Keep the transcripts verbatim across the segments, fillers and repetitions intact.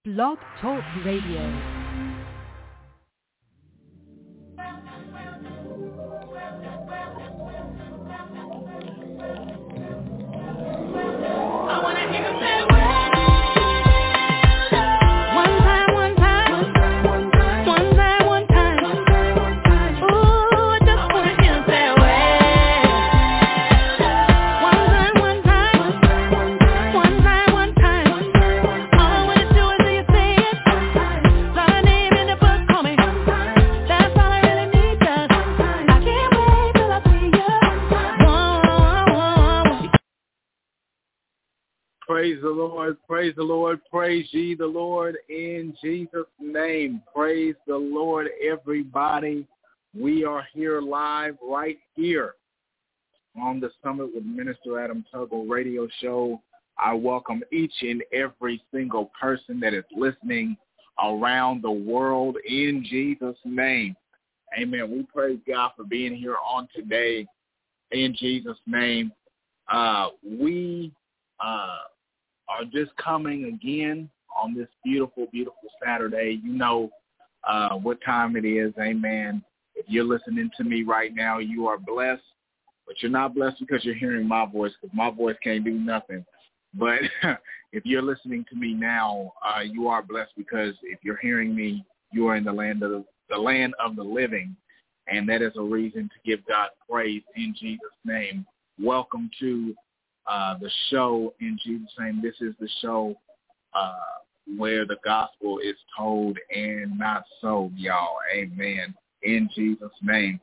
Blog Talk Radio. Praise the Lord, praise the Lord, praise ye the Lord in Jesus' name. Praise the Lord, everybody. We are here live right here on the Summit with Minister Adam Tuggle radio show. I welcome each and every single person that is listening around the world in Jesus' name. Amen. We praise God for being here on today in Jesus' name. Uh, we... Uh, are just coming again on this beautiful, beautiful Saturday. You know uh, what time it is, amen. If you're listening to me right now, you are blessed, but you're not blessed because you're hearing my voice, because my voice can't do nothing. But if you're listening to me now, uh, you are blessed because if you're hearing me, you are in the land of the, the land of the living, and that is a reason to give God praise in Jesus' name. Welcome to Uh, the show in Jesus' name. This is the show uh, where the gospel is told and not sold, y'all. Amen. In Jesus' name.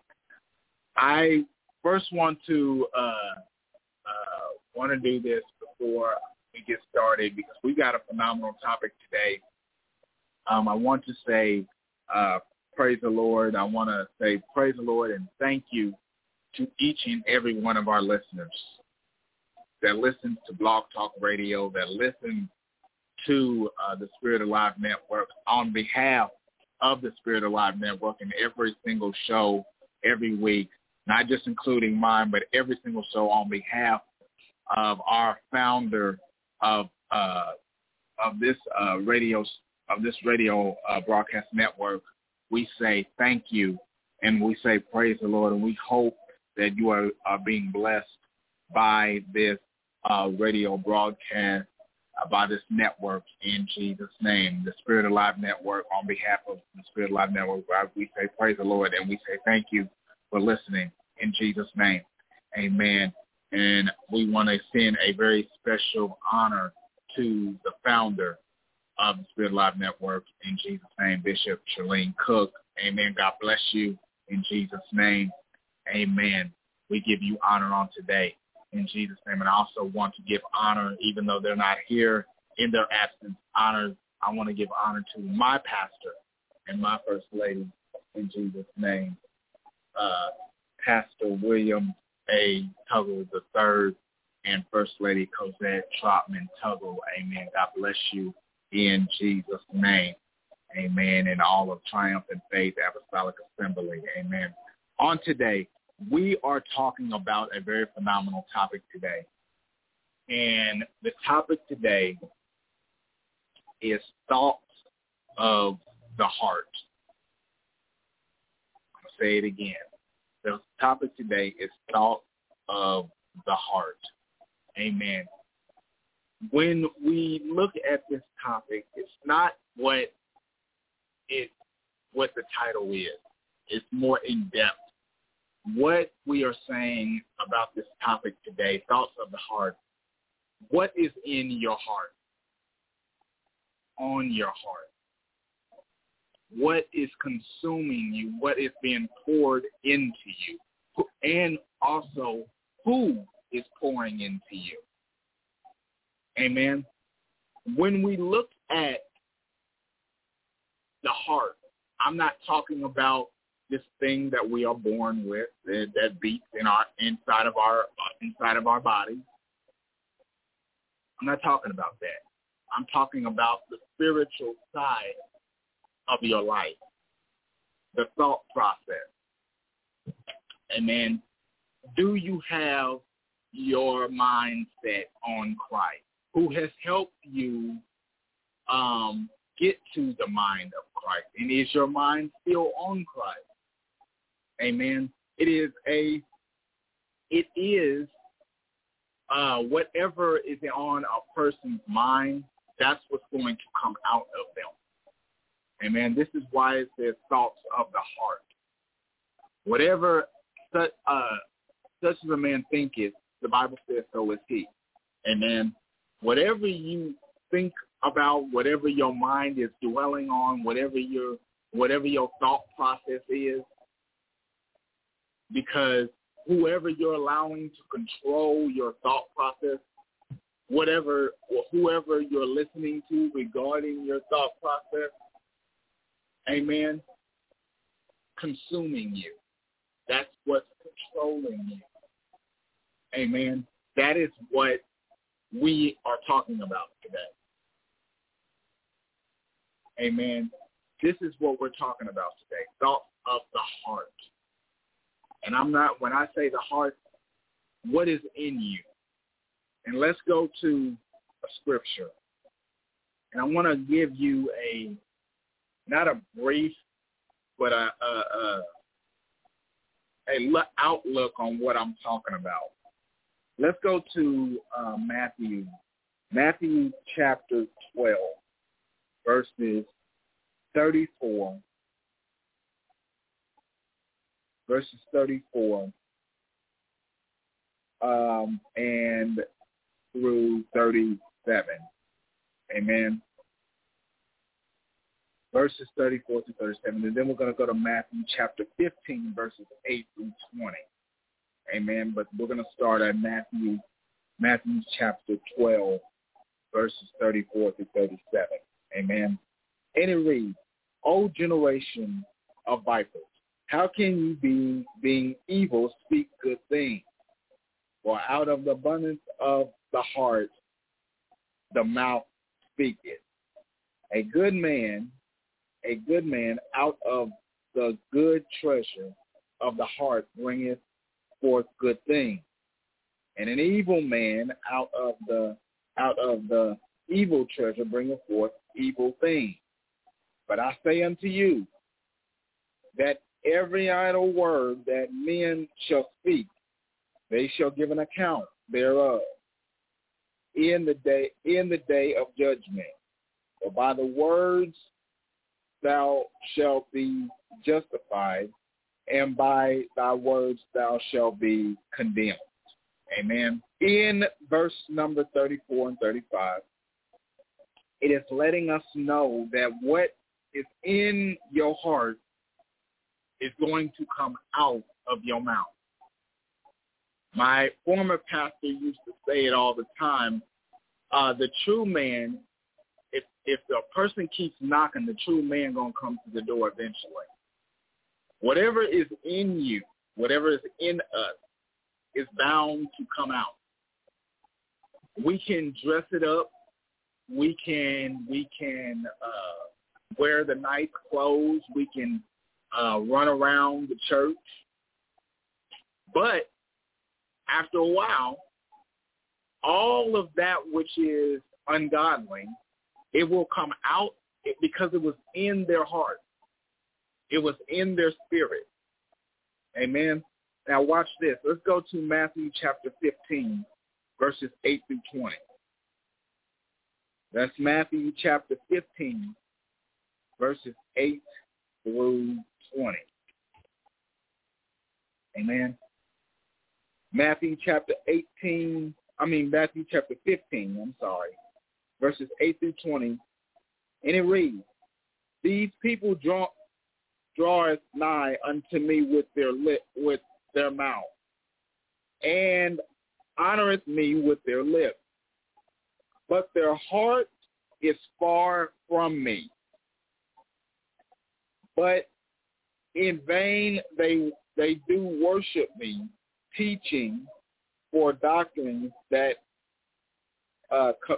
I first want to uh, uh, want to do this before we get started because we got a phenomenal topic today. Um, I want to say uh, praise the Lord. I want to say praise the Lord and thank you to each and every one of our listeners that listens to Blog Talk Radio, that listen to uh, the Spirit Alive Network on behalf of the Spirit Alive Network and every single show every week, not just including mine, but every single show on behalf of our founder of uh, of this uh, radio of this radio uh, broadcast network. We say thank you, and we say praise the Lord, and we hope that you are, are being blessed by this uh, radio broadcast, uh, by this network in Jesus' name, the Spirit Alive Network. On behalf of the Spirit Alive Network, we say praise the Lord, and we say thank you for listening in Jesus' name. Amen. And we want to send a very special honor to the founder of the Spirit Alive Network in Jesus' name, Bishop Charlene Cook. Amen. God bless you in Jesus' name. Amen. We give you honor on today in Jesus' name. And I also want to give honor, even though they're not here in their absence, honor. I want to give honor to my pastor and my first lady in Jesus' name, uh, Pastor William A. Tuggle the third and First Lady Cosette Trotman Tuggle. Amen. God bless you in Jesus' name. Amen. And all of Triumph and Faith Apostolic Assembly. Amen. On today, we are talking about a very phenomenal topic today. And the topic today is thoughts of the heart. I'll say it again. The topic today is thoughts of the heart. Amen. When we look at this topic, it's not what it what the title is. It's more in depth. What we are saying about this topic today, thoughts of the heart. What is in your heart? On your heart? What is consuming you? What is being poured into you? And also, who is pouring into you? Amen. When we look at the heart, I'm not talking about this thing that we are born with that, that beats in our inside of our inside of our body. I'm not talking about that. I'm talking about the spiritual side of your life, the thought process. Amen. Do you have your mindset on Christ, who has helped you um, get to the mind of Christ. And is your mind still on Christ? Amen. It is a, it is uh, whatever is on a person's mind, that's what's going to come out of them. Amen. This is why it says thoughts of the heart. Whatever such, uh, such as a man thinketh, the Bible says so is he. Amen. Whatever you think about, whatever your mind is dwelling on, whatever your whatever your thought process is, because whoever you're allowing to control your thought process, whatever or whoever you're listening to regarding your thought process, amen, consuming you. That's what's controlling you. Amen. That is what we are talking about today. Amen. This is what we're talking about today. Thoughts of the heart. And I'm not, when I say the heart, what is in you? And let's go to a scripture. And I want to give you a, not a brief, but a, a, a, a outlook on what I'm talking about. Let's go to uh, Matthew, Matthew chapter twelve, verses thirty-four, verses thirty-four, um, and through thirty-seven. Amen. Verses thirty-four to thirty-seven, and then we're going to go to Matthew chapter fifteen, verses eight through twenty. Amen. But we're going to start at Matthew, Matthew chapter twelve, verses thirty-four to thirty-seven. Amen. And it reads, O generation of vipers, how can you be, being evil, speak good things? For out of the abundance of the heart, the mouth speaketh. A good man, a good man out of the good treasure of the heart bringeth forth good things, and an evil man out of the out of the evil treasure bringeth forth evil things. But I say unto you that every idle word that men shall speak, they shall give an account thereof in the day in the day of judgment. For by the words thou shalt be justified, and by thy words thou shalt be condemned. Amen. In verse number thirty-four and thirty-five, it is letting us know that what is in your heart is going to come out of your mouth. My former pastor used to say it all the time. Uh, the true man, if if the person keeps knocking, the true man going to come to the door eventually. Whatever is in you, whatever is in us, is bound to come out. We can dress it up. We can we can uh, wear the nice clothes. We can uh, run around the church. But after a while, all of that which is ungodly, it will come out because it was in their heart. It was in their spirit. Amen. Now watch this. Let's go to Matthew chapter fifteen, verses eight through twenty. That's Matthew chapter fifteen, verses eight through twenty. Amen. Matthew chapter eighteen, I mean Matthew chapter fifteen, I'm sorry, verses eight through twenty. And it reads, these people draw draweth nigh unto me with their lip, with their mouth, and honoreth me with their lips, but their heart is far from me. But in vain they they do worship me, teaching for doctrines that uh, co-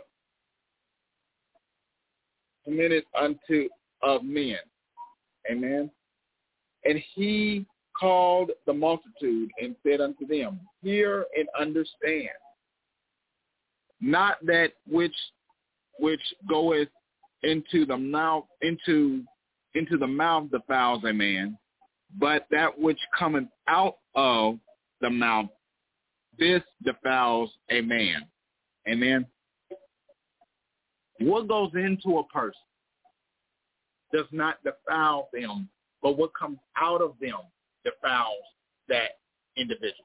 committed unto of men. Amen. And he called the multitude and said unto them, hear and understand. Not that which which goeth into the mouth into into the mouth defiles a man, but that which cometh out of the mouth, this defiles a man. Amen. What goes into a person does not defile them, but what comes out of them defiles that individual.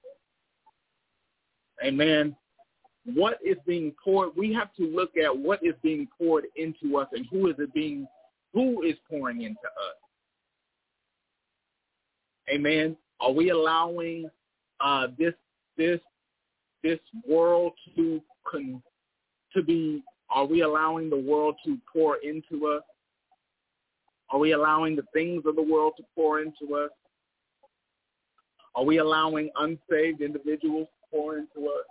Amen. What is being poured, we have to look at what is being poured into us and who is it being, who is pouring into us. Amen. Are we allowing uh, this this this world to con, to be? Are we allowing the world to pour into us? Are we allowing the things of the world to pour into us? Are we allowing unsaved individuals to pour into us?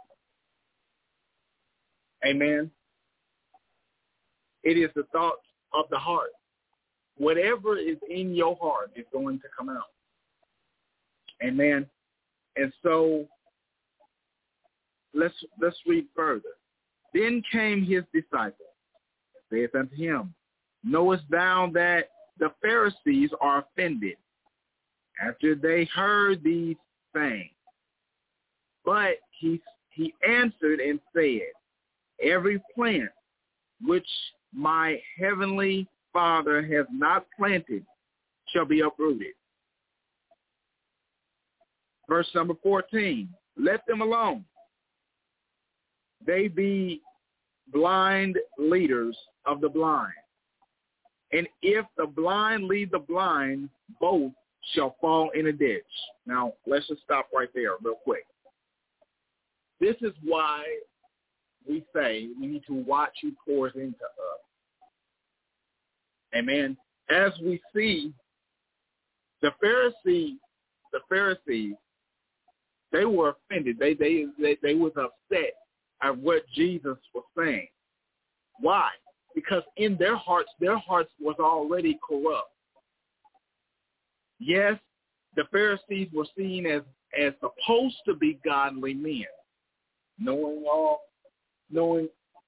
Amen. It is the thoughts of the heart. Whatever is in your heart is going to come out. Amen. And so let's let's read further. Then came his disciples, and saith unto him, Knowest thou that the Pharisees are offended after they heard these things? But he he answered and said, Every plant which my heavenly Father has not planted shall be uprooted. Verse number fourteen, let them alone. They be blind leaders of the blind. And if the blind lead the blind, both shall fall in a ditch. Now, let's just stop right there real quick. This is why we say we need to watch who pours into us. Amen. As we see, the Pharisees, the Pharisees, they were offended. They they they, they was upset at what Jesus was saying. Why? Because in their hearts, their hearts was already corrupt. Yes, the Pharisees were seen as, as supposed to be godly men, knowing all, knowing,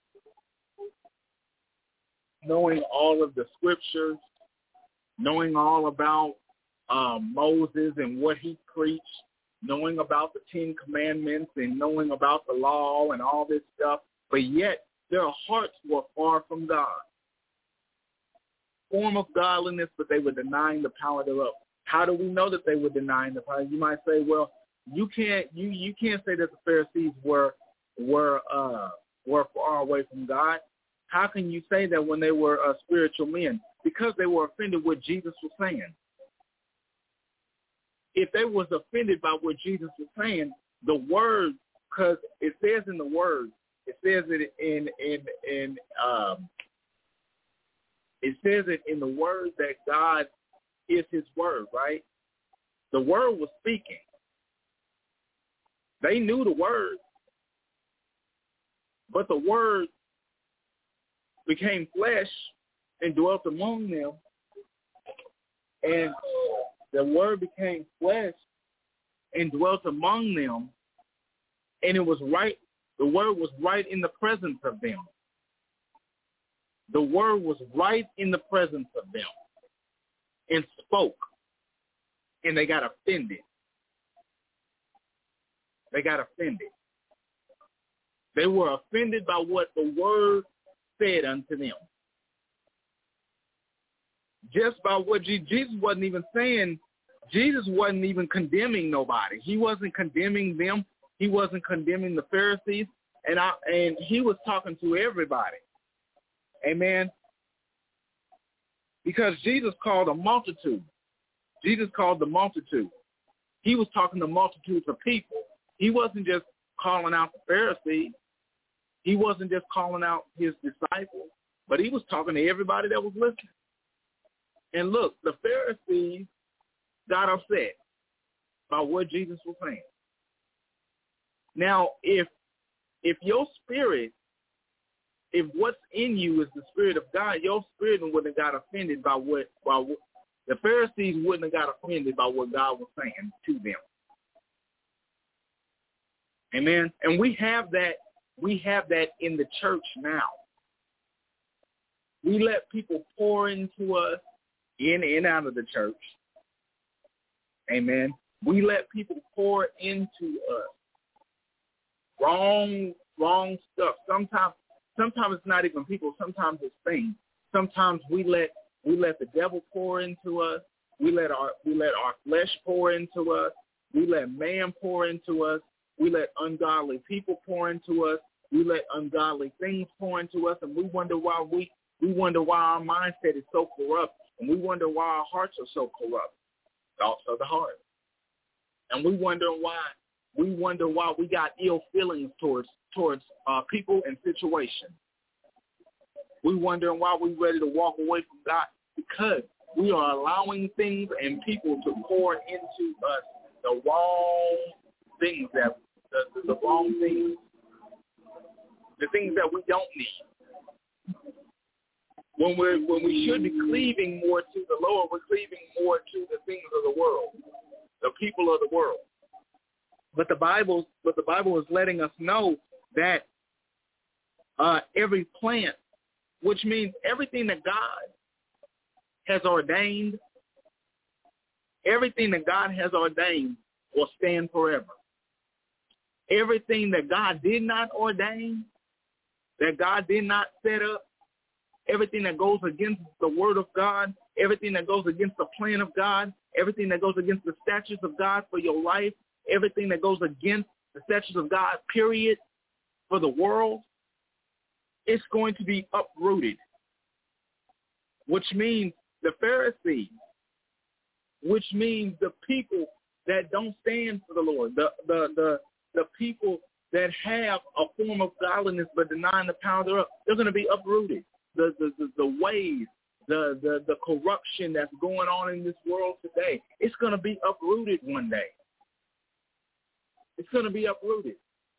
knowing all of the scriptures, knowing all about uh, Moses and what he preached, knowing about the Ten Commandments and knowing about the law and all this stuff, but yet their hearts were far from God. Form of godliness, but they were denying the power thereof. How do we know that they were denying the power? You might say, well, you can't you, you can't say that the Pharisees were were uh, were far away from God. How can you say that when they were uh, spiritual men? Because they were offended with what Jesus was saying. If they was offended by what Jesus was saying, the word, because it says in the word, it says it in in in um, it says it in the word that God is his word, right? The word was speaking. They knew the word, but the word became flesh and dwelt among them. And the word became flesh and dwelt among them. And it was right, the word was right in the presence of them. The word was right in the presence of them and spoke. And they got offended. They got offended. They were offended by what the word said unto them. Just by what Jesus, Jesus wasn't even saying, Jesus wasn't even condemning nobody. He wasn't condemning them. He wasn't condemning the Pharisees. And I, and he was talking to everybody. Amen. Because Jesus called a multitude. Jesus called the multitude. He was talking to multitudes of people. He wasn't just calling out the Pharisees. He wasn't just calling out his disciples, but he was talking to everybody that was listening. And look, the Pharisees got upset by what Jesus was saying. Now, if if your spirit, if what's in you is the Spirit of God, your spirit wouldn't have got offended by what, by what the Pharisees wouldn't have got offended by what God was saying to them. Amen. And we have that, we have that in the church now. We let people pour into us in and out of the church. Amen. We let people pour into us. Wrong, wrong stuff. Sometimes, sometimes it's not even people. Sometimes it's things. Sometimes we let we let the devil pour into us. We let our we let our flesh pour into us. We let man pour into us. We let ungodly people pour into us. We let ungodly things pour into us, and we wonder why we we wonder why our mindset is so corrupt, and we wonder why our hearts are so corrupt. Thoughts of the heart, and we wonder why we wonder why we got ill feelings towards towards uh, people and situations. We wondering why we're ready to walk away from God, because we are allowing things and people to pour into us the wrong things that the, the, the wrong things, the things that we don't need. When we when we should be cleaving more to the Lord, we're cleaving more to the things of the world, the people of the world. But the Bible, but the Bible is letting us know that uh, every plant, which means everything that God has ordained, everything that God has ordained will stand forever. Everything that God did not ordain, that God did not set up, everything that goes against the word of God, everything that goes against the plan of God, everything that goes against the statutes of God for your life, everything that goes against the statutes of God, period, for the world, it's going to be uprooted, which means the Pharisees, which means the people that don't stand for the Lord, the the the, the people that have a form of godliness but denying the power thereof, they're going to be uprooted. The the, the, the ways, the, the, the corruption that's going on in this world today, it's going to be uprooted one day. It's going to be uprooted.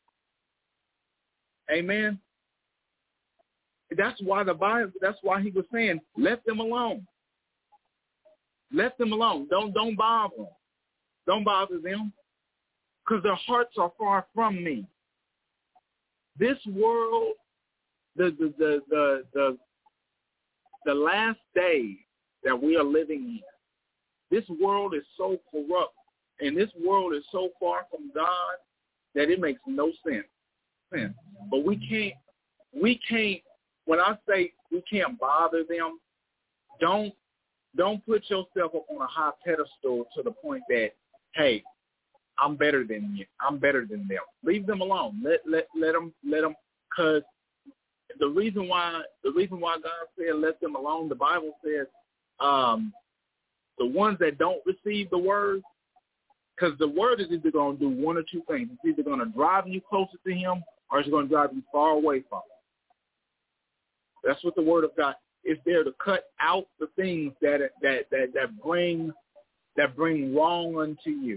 Amen. That's why the Bible, that's why he was saying, let them alone. Let them alone. Don't don't bother them. Don't bother them, because their hearts are far from me. This world, the the the the the, the last day that we are living in, this world is so corrupt, and this world is so far from God that it makes no sense. sense. But we can't, we can't. When I say we can't bother them, don't don't put yourself up on a high pedestal to the point that, hey, I'm better than you. I'm better than them. Leave them alone. Let let let them let them. Because the reason why the reason why God said let them alone, the Bible says, um, the ones that don't receive the word, because the word is either going to do one or two things. It's either going to drive you closer to Him, or it's going to drive you far away from Him. That's what the word of God is there to cut out the things that that that that bring that bring wrong unto you.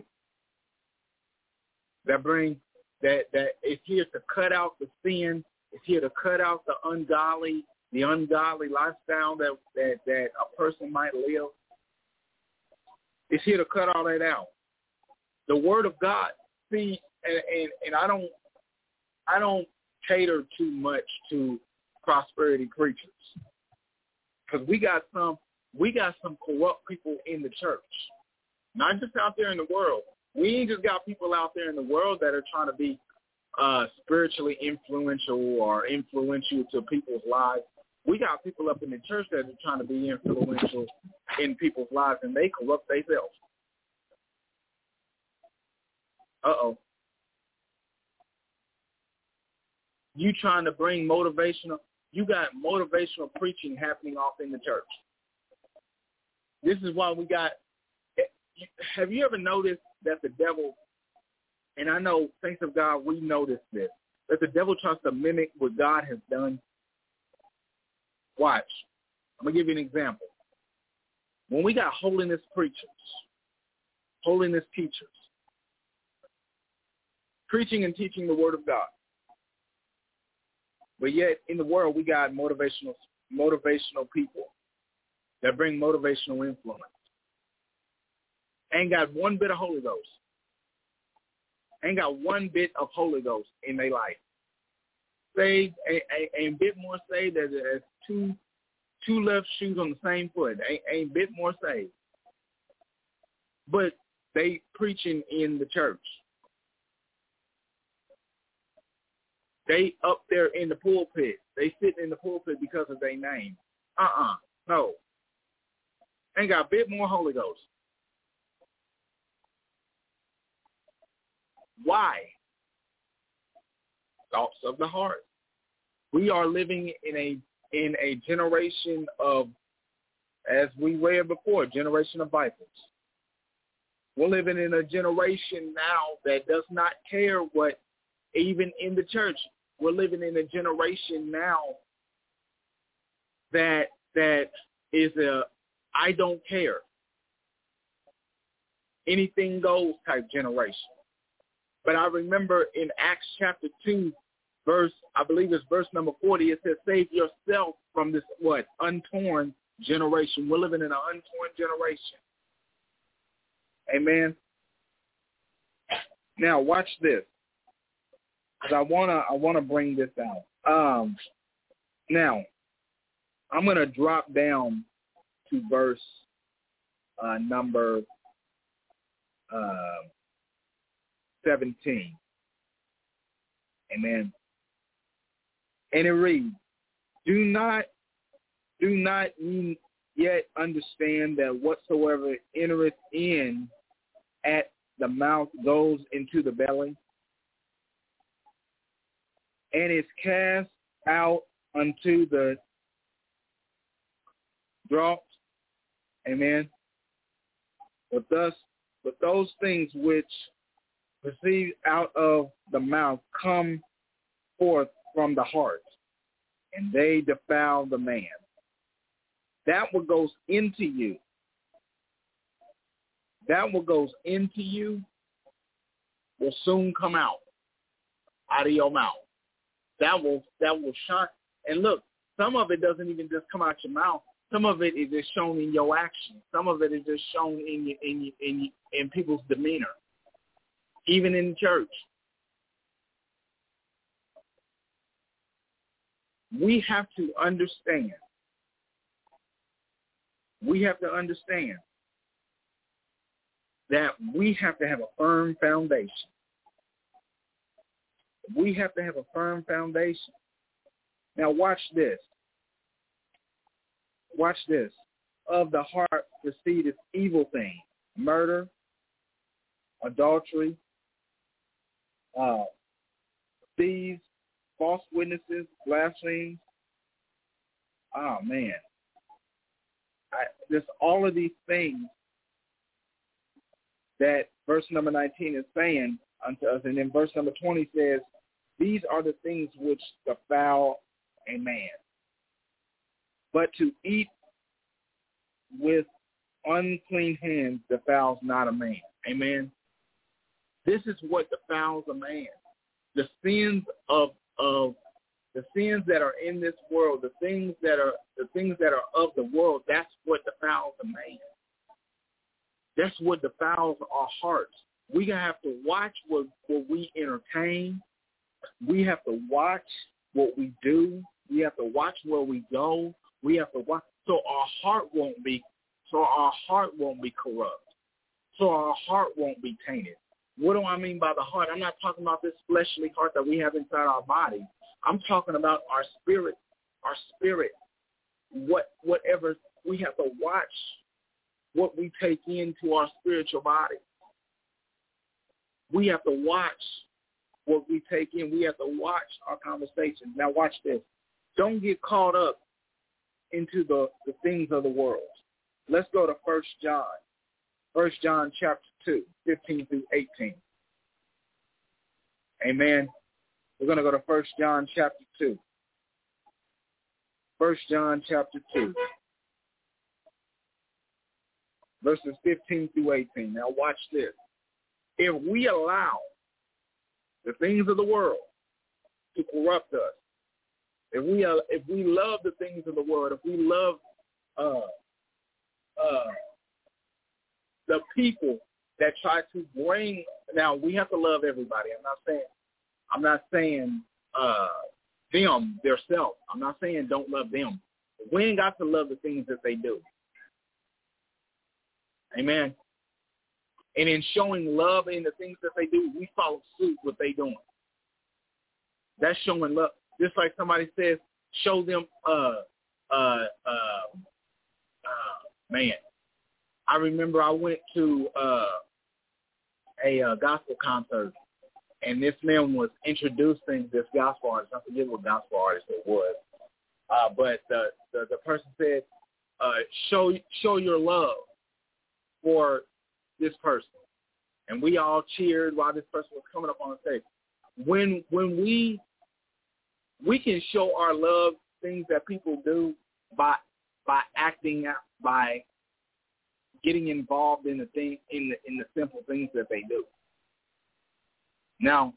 That bring that that it's here to cut out the sin. It's here to cut out the ungodly, the ungodly lifestyle that that that a person might live. It's here to cut all that out. The word of God. See, and and, and I don't I don't cater too much to prosperity preachers, because we got some we got some corrupt people in the church, not just out there in the world. We ain't just got people out there in the world that are trying to be uh, spiritually influential or influential to people's lives. We got people up in the church that are trying to be influential in people's lives, and they corrupt themselves. Uh-oh. You trying to bring motivational, you got motivational preaching happening off in the church. This is why we got, have you ever noticed that the devil, and I know, saints of God, we notice this, that the devil tries to mimic what God has done? Watch. I'm going to give you an example. When we got holiness preachers, holiness teachers, preaching and teaching the word of God, but yet in the world we got motivational motivational people that bring motivational influence. Ain't got one bit of Holy Ghost. Ain't got one bit of Holy Ghost in their life. Saved, a, a, a bit more saved as, as two two left shoes on the same foot. Ain't, ain't a bit more saved. But they preaching in the church. They up there in the pulpit. They sitting in the pulpit because of their name. Uh-uh. No. Ain't got a bit more Holy Ghost. Why? Thoughts of the heart. We are living in a in a generation of, as we read before, generation of vipers. We're living in a generation now that does not care what, even in the church, we're living in a generation now that that is a I don't care, anything goes type generation. But I remember in Acts chapter two, verse, I believe it's verse number forty, it says, save yourself from this, what, untorn generation. We're living in an untorn generation. Amen. Now watch this, because I wanna I wanna bring this out. Um, now I'm gonna drop down to verse uh, number uh, seventeen. Amen. And it reads, "Do not, do not ye yet understand that whatsoever entereth in at the mouth goes into the belly, and is cast out unto the draught." Amen. But thus, but those things which proceed out of the mouth come forth from the heart, and they defile the man. That what goes into you, that what goes into you will soon come out, out of your mouth. That will that will shine. And look, some of it doesn't even just come out your mouth. Some of it is just shown in your actions. Some of it is just shown in your, in your, in your, in people's demeanor, even in church. We have to understand. We have to understand that we have to have a firm foundation. We have to have a firm foundation. Now watch this. Watch this. Of the heart proceedeth evil things, murder, adultery, uh, thieves, false witnesses, blasphemies. Oh, man. I, there's all of these things that verse number nineteen is saying unto us. And then verse number twenty says, these are the things which defile a man. But to eat with unclean hands defiles not a man. Amen. This is what defiles a man. The sins of of the sins that are in this world, the things that are the things that are of the world, that's what defiles a man. That's what defiles our hearts. We have to watch what, what we entertain. We have to watch what we do. We have to watch where we go. We have to watch so our heart won't be so our heart won't be corrupt. So our heart won't be tainted. What do I mean by the heart? I'm not talking about this fleshly heart that we have inside our body. I'm talking about our spirit, our spirit. What whatever we have to watch what we take into our spiritual body. We have to watch what we take in. We have to watch our conversations. Now watch this. Don't get caught up into the, the things of the world. Let's go to First John. First John chapter two, fifteen through eighteen. Amen. We're going to go to First John chapter two. First John chapter two. Verses fifteen through eighteen. Now watch this. If we allow the things of the world to corrupt us, if we uh, if we love the things of the world, if we love uh, uh, the people that try to bring, now we have to love everybody. I'm not saying I'm not saying uh, them, their self. I'm not saying don't love them. We ain't got to love the things that they do. Amen. And in showing love in the things that they do, we follow suit what they doing. That's showing love. Just like somebody says, show them, uh, uh, uh, uh, man. I remember I went to uh, a uh, gospel concert, and this man was introducing this gospel artist. I forget what gospel artist it was. Uh, but the, the, the person said, uh, show show your love for this person. And we all cheered while this person was coming up on the stage. When when we we can show our love, things that people do by by acting out, by getting involved in the thing in the in the simple things that they do. Now,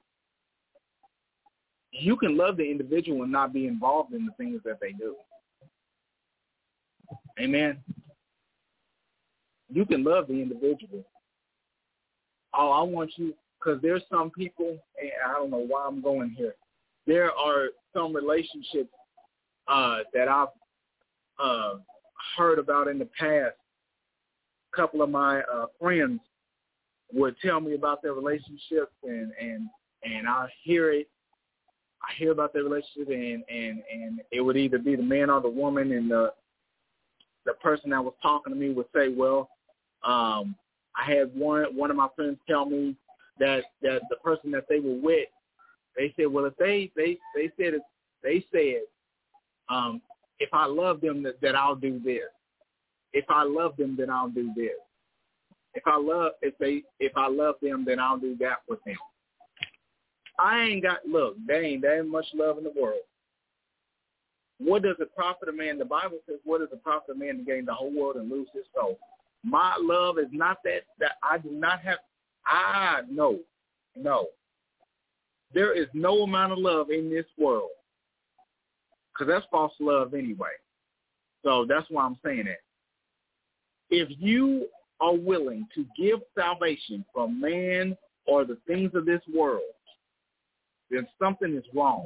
you can love the individual and not be involved in the things that they do. Amen. You can love the individual. Oh, I want you, because there's some people, and I don't know why I'm going here. There are some relationships uh, that I've uh, heard about in the past. A couple of my uh, friends would tell me about their relationships, and, and, and I hear it. I hear about their relationship, and, and, and it would either be the man or the woman, and the the person that was talking to me would say, well, um, I had one one of my friends tell me that, that the person that they were with, they said, well, if they they they said it, they said, um, if I love them, that, that I'll do this. If I love them, then I'll do this. If I love if they if I love them, then I'll do that with them. I ain't got look. There ain't that much love in the world. What does it profit a man? The Bible says, what does it profit a man to gain the whole world and lose his soul? My love is not that, that I do not have, I, no, no. There is no amount of love in this world, because that's false love anyway. So that's why I'm saying that. If you are willing to give salvation from man or the things of this world, then something is wrong.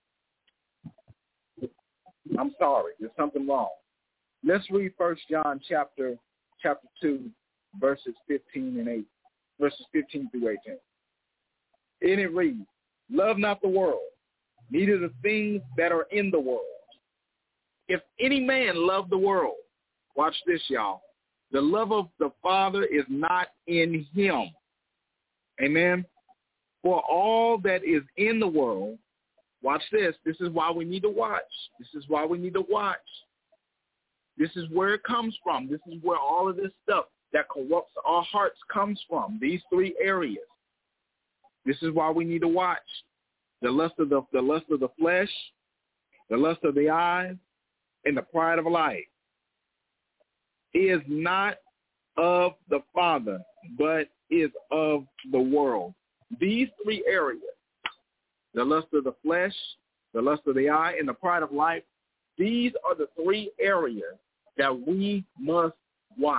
I'm sorry, there's something wrong. Let's read First John chapter chapter two, verses fifteen and eight, verses fifteen through eighteen. And it reads, love not the world, neither the things that are in the world. If any man love the world, watch this, y'all. The love of the Father is not in him. Amen. For all that is in the world, watch this. This is why we need to watch. This is why we need to watch. This is where it comes from. This is where all of this stuff that corrupts our hearts comes from, these three areas. This is why we need to watch. The lust of the, the lust of the flesh, the lust of the eyes, and the pride of life is not of the Father, but is of the world. These three areas, the lust of the flesh, the lust of the eye, and the pride of life, these are the three areas that we must watch.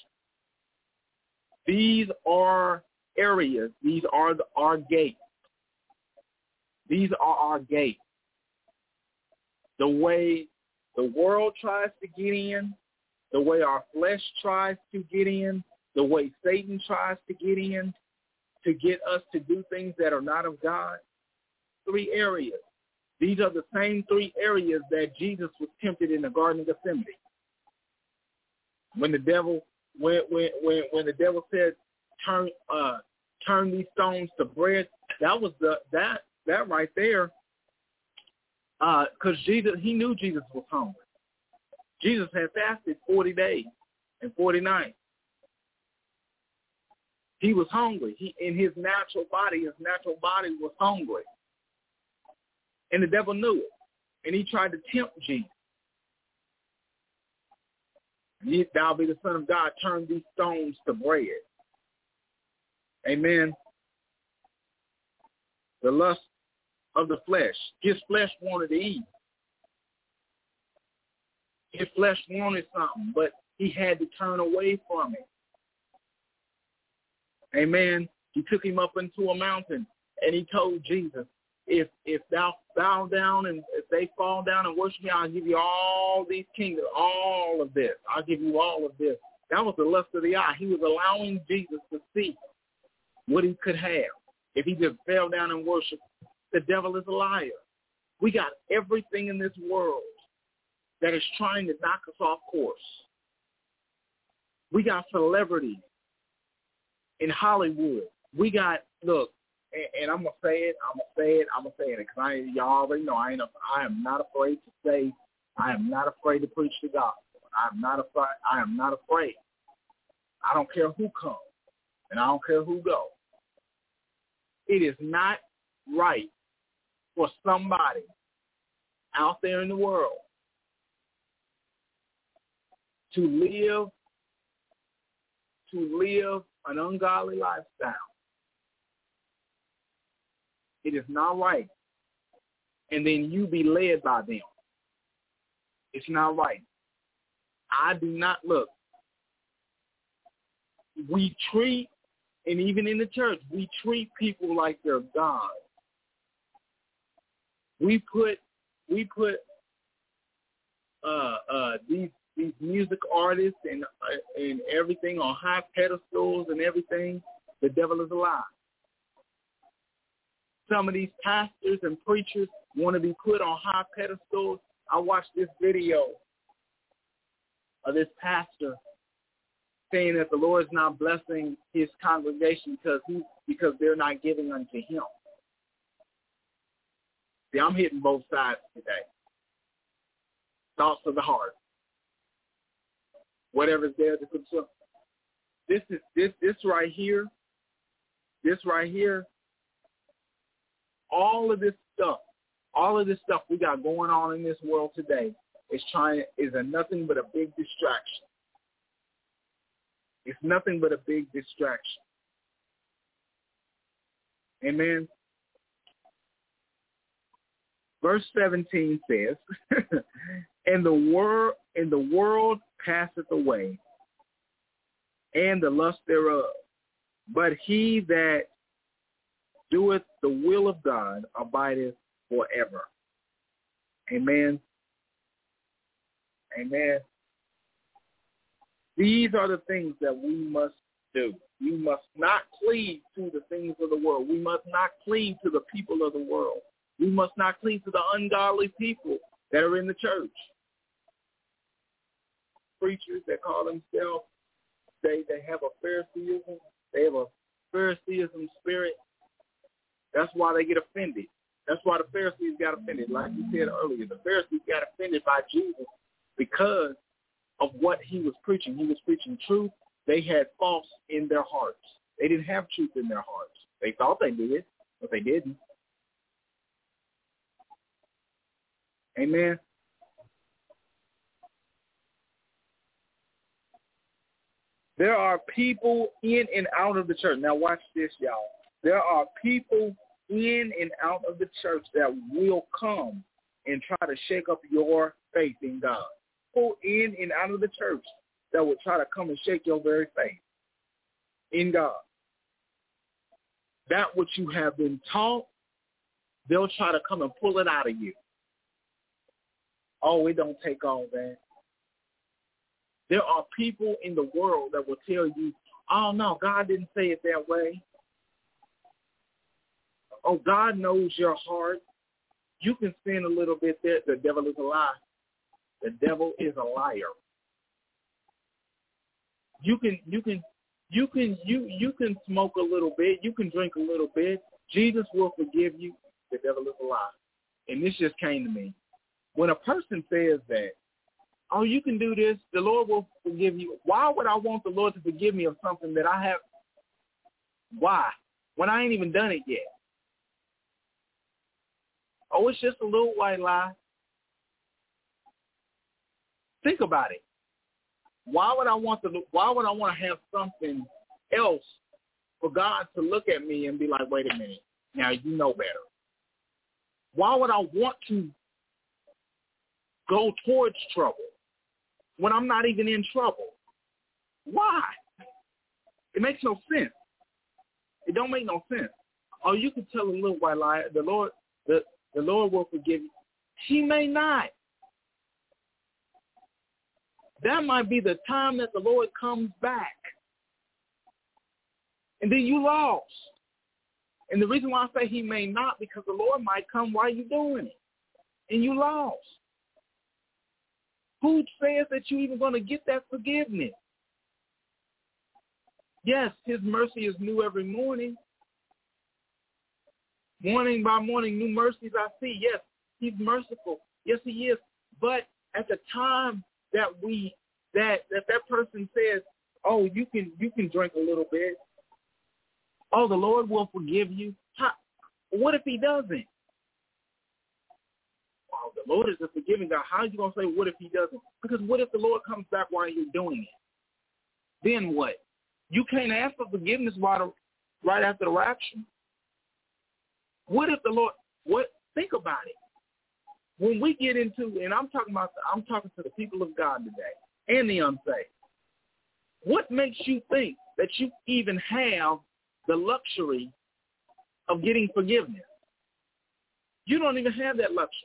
These are areas, these are the, our gates. These are our gates. The way the world tries to get in, the way our flesh tries to get in, the way Satan tries to get in, to get us to do things that are not of God. Three areas. These are the same three areas that Jesus was tempted in the Garden of Gethsemane. When the devil, when when when, when the devil said, "Turn, uh, turn these stones to bread," that was the that that right there. Because uh, Jesus, he knew Jesus was hungry. Jesus had fasted forty days and forty nights. He was hungry. He, in his natural body, his natural body was hungry. And the devil knew it. And he tried to tempt Jesus. Thou be the Son of God, turn these stones to bread. Amen. The lust of the flesh. His flesh wanted to eat. His flesh wanted something, but he had to turn away from it. Amen. He took him up into a mountain, and he told Jesus if if thou bow down and if they fall down and worship me, I'll give you all these kingdoms, all of this. I'll give you all of this. That was the lust of the eye. He was allowing Jesus to see what he could have. If he just fell down and worshiped, the devil is a liar. We got everything in this world that is trying to knock us off course. We got celebrities in Hollywood. We got, look, and, and I'm going to say it, I'm going to say it, I'm going to say it, because I, y'all already know I, ain't a, I am not afraid to say, I am not afraid to preach the gospel. I'm not afraid. I am not afraid. I don't care who comes, and I don't care who goes. It is not right for somebody out there in the world to live to live an ungodly lifestyle. It is not right. And then you be led by them. It's not right. I do not look. We treat, and even in the church, we treat people like they're God. We put we put uh, uh, these these music artists and uh, and everything on high pedestals and everything. The devil is a lie. Some of these pastors and preachers want to be put on high pedestals. I watched this video of this pastor saying that the Lord is not blessing his congregation because he because they're not giving unto him. See, I'm hitting both sides today. Thoughts of the heart. Whatever's there to consume. This is this this right here. This right here. All of this stuff, all of this stuff we got going on in this world today is trying is a nothing but a big distraction. It's nothing but a big distraction. Amen. Verse seventeen says, and the world and the world passeth away, and the lust thereof. But he that doeth the will of God abideth forever. Amen. Amen. These are the things that we must do. We must not cleave to the things of the world. We must not cleave to the people of the world. We must not cleave to the ungodly people that are in the church. Preachers that call themselves, they, they have a Phariseeism. They have a Phariseeism spirit. That's why they get offended. That's why the Pharisees got offended. Like you said earlier, the Pharisees got offended by Jesus because of what he was preaching. He was preaching truth. They had false in their hearts. They didn't have truth in their hearts. They thought they did, but they didn't. Amen. There are people in and out of the church. Now watch this, y'all. There are people in and out of the church that will come and try to shake up your faith in God. People in and out of the church that will try to come and shake your very faith in God. That which you have been taught, they'll try to come and pull it out of you. Oh, it don't take all that. There are people in the world that will tell you, oh, no, God didn't say it that way. Oh, God knows your heart. You can sin a little bit there. The devil is a lie. The devil is a liar. You can, you can, you can, you you can smoke a little bit. You can drink a little bit. Jesus will forgive you. The devil is a lie. And this just came to me. When a person says that, oh, you can do this, the Lord will forgive you. Why would I want the Lord to forgive me of something that I have? Why? When I ain't even done it yet. Oh, it's just a little white lie. Think about it. Why would I want to? Why would I want to have something else for God to look at me and be like, "Wait a minute, now you know better"? Why would I want to go towards trouble when I'm not even in trouble? Why? It makes no sense. It don't make no sense. Oh, you can tell a little white lie. The Lord, the, the Lord will forgive you. He may not. That might be the time that the Lord comes back. And then you lost. And the reason why I say he may not, because the Lord might come while you're doing it. And you lost. Who says that you're even going to get that forgiveness? Yes, his mercy is new every morning. Morning by morning, new mercies I see. Yes, he's merciful. Yes, he is. But at the time that we that that, that person says, oh, you can you can drink a little bit. Oh, the Lord will forgive you. How, what if he doesn't? Oh, the Lord is a forgiving God. How are you going to say, what if he doesn't? Because what if the Lord comes back while you're doing it? Then what? You can't ask for forgiveness right, right after the rapture. What if the Lord, what, think about it. When we get into, and I'm talking about, I'm talking to the people of God today and the unsaved. What makes you think that you even have the luxury of getting forgiveness? You don't even have that luxury.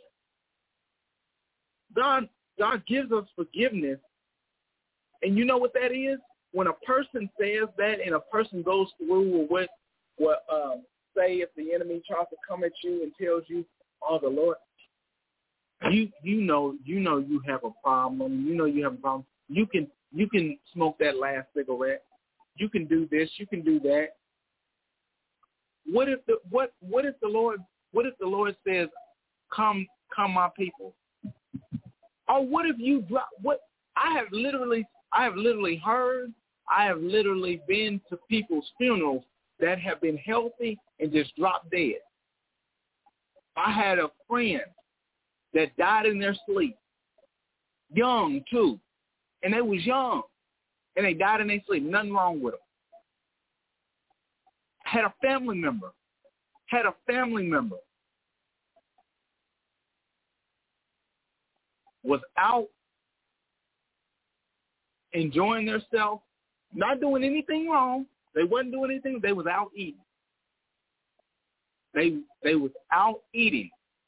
God, God gives us forgiveness, and you know what that is? When a person says that, and a person goes through what, what, um, say, if the enemy tries to come at you and tells you, "Oh, the Lord," you you know you know you have a problem. You know you have a problem. You can you can smoke that last cigarette. You can do this. You can do that. What if the what what if the Lord what if the Lord says, "Come, come, my people"? Or what if you drop? What I have literally I have literally heard. I have literally been to people's funerals that have been healthy and just dropped dead. I had a friend that died in their sleep, young too, and they was young, and they died in their sleep. Nothing wrong with them. Had a family member, had a family member was out enjoying themselves, not doing anything wrong. They wasn't doing anything. They was out eating. They they was out eating.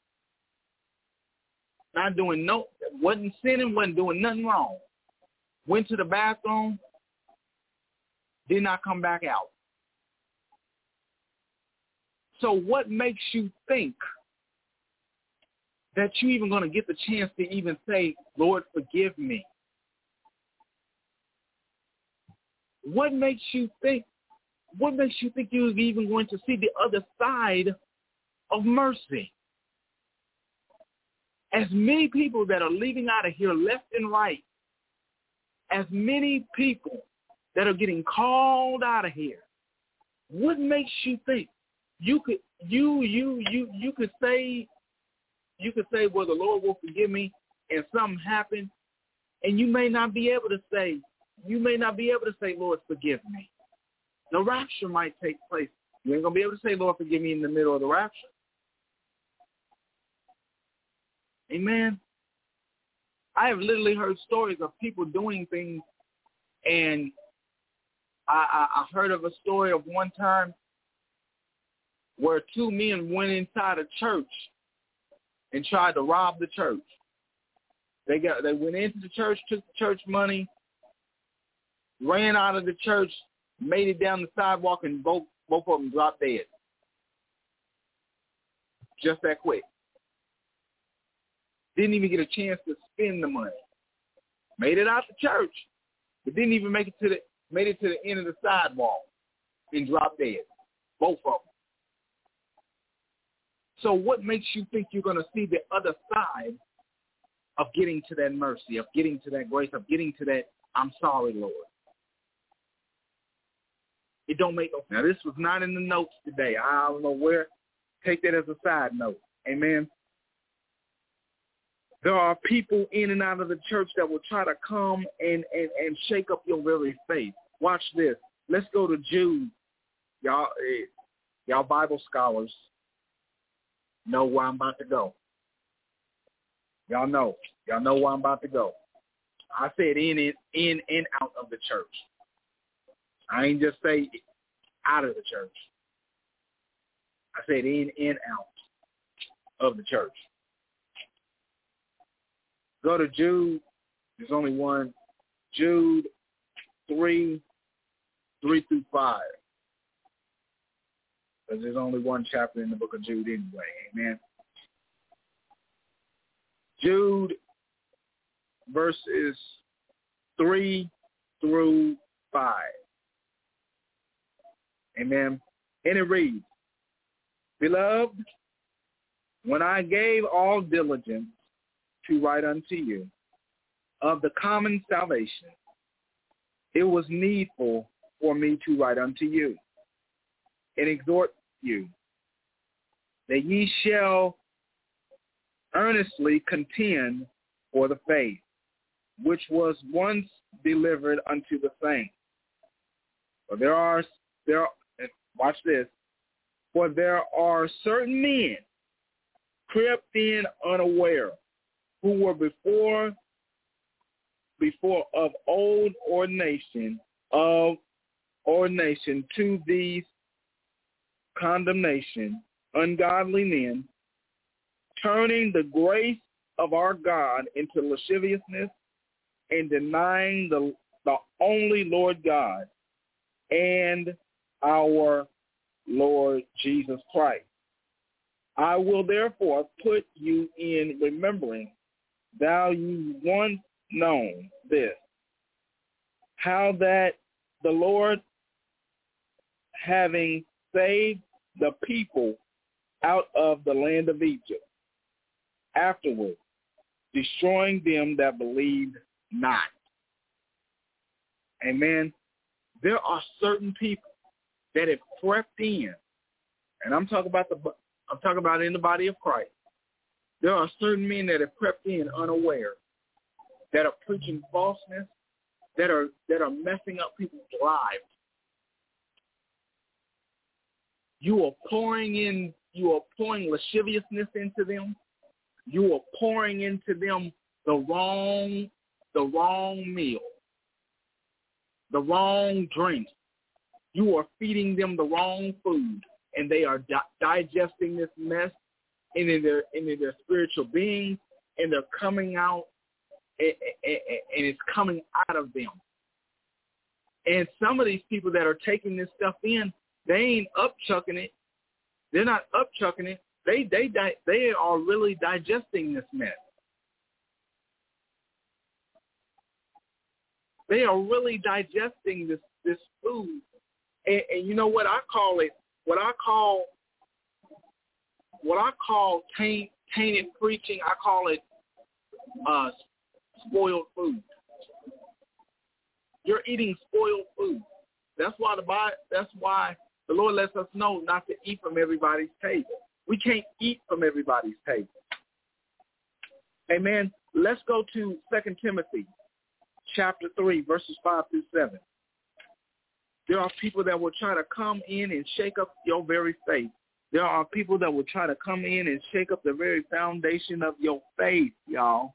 Not doing no, wasn't sinning, wasn't doing nothing wrong. Went to the bathroom, did not come back out. So what makes you think that you even going to get the chance to even say, "Lord, forgive me"? What makes you think, what makes you think you're even going to see the other side of mercy? As many people that are leaving out of here left and right, as many people that are getting called out of here, what makes you think you could, you, you, you, you could say, you could say, well, the Lord will forgive me, and something happened, and you may not be able to say, you may not be able to say, "Lord, forgive me." The rapture might take place. You ain't going to be able to say, "Lord, forgive me," in the middle of the rapture. Amen. I have literally heard stories of people doing things, and I, I, I heard of a story of one time where two men went inside a church and tried to rob the church. They got they went into the church, took the church money, ran out of the church, made it down the sidewalk, and both both of them dropped dead. Just that quick. Didn't even get a chance to spend the money. Made it out the church, but didn't even make it to the made it to the end of the sidewalk and dropped dead. Both of them. So what makes you think you're going to see the other side of getting to that mercy, of getting to that grace, of getting to that, "I'm sorry, Lord"? It don't make no sense. Now, this was not in the notes today. I don't know where. Take that as a side note. Amen. There are people in and out of the church that will try to come and, and, and shake up your very faith. Watch this. Let's go to Jude. Y'all, eh, y'all Bible scholars know where I'm about to go. Y'all know. Y'all know where I'm about to go. I said in and in and out of the church. I ain't just say out of the church. I said in and out. of the church. Go to Jude. There's only one. Jude three, three through five. Because there's only one chapter in the book of Jude anyway. Amen. Jude verses three through five. Amen. And it reads, Beloved, when I gave all diligence to write unto you of the common salvation, it was needful for me to write unto you and exhort you that ye shall earnestly contend for the faith which was once delivered unto the saints. For there are there watch this. For there are certain men crept in unaware, who were before before of old ordination of ordination to these condemnation, ungodly men, turning the grace of our God into lasciviousness and denying the, the only Lord God and our Lord Jesus Christ. I will therefore put you in remembering, thou you once known this, how that the Lord, having saved the people out of the land of Egypt, afterward destroying them that believed not. Amen. There are certain people that have crept in, and I'm talking about the I'm talking about in the body of Christ. There are certain men that have crept in unaware, that are preaching falseness, that are that are messing up people's lives. You are pouring in, you are pouring lasciviousness into them. You are pouring into them the wrong, the wrong meal, the wrong drink. You are feeding them the wrong food, and they are di- digesting this mess into their into their spiritual being, and they're coming out, and, and, and it's coming out of them. And some of these people that are taking this stuff in, they ain't upchucking it. They're not upchucking it. They they they are really digesting this mess. They are really digesting this this food, and, and you know what I call it? What I call what I call taint, tainted preaching. I call it uh, spoiled food. You're eating spoiled food. That's why the that's why the Lord lets us know not to eat from everybody's table. We can't eat from everybody's table. Amen. Let's go to Second Timothy chapter three, verses five through seven. There are people that will try to come in and shake up your very faith. There are people that will try to come in and shake up the very foundation of your faith, y'all.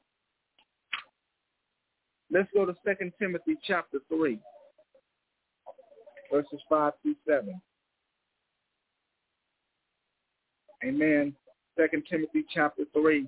Let's go to Second Timothy chapter three, verses five through seven. Amen. Second Timothy chapter three,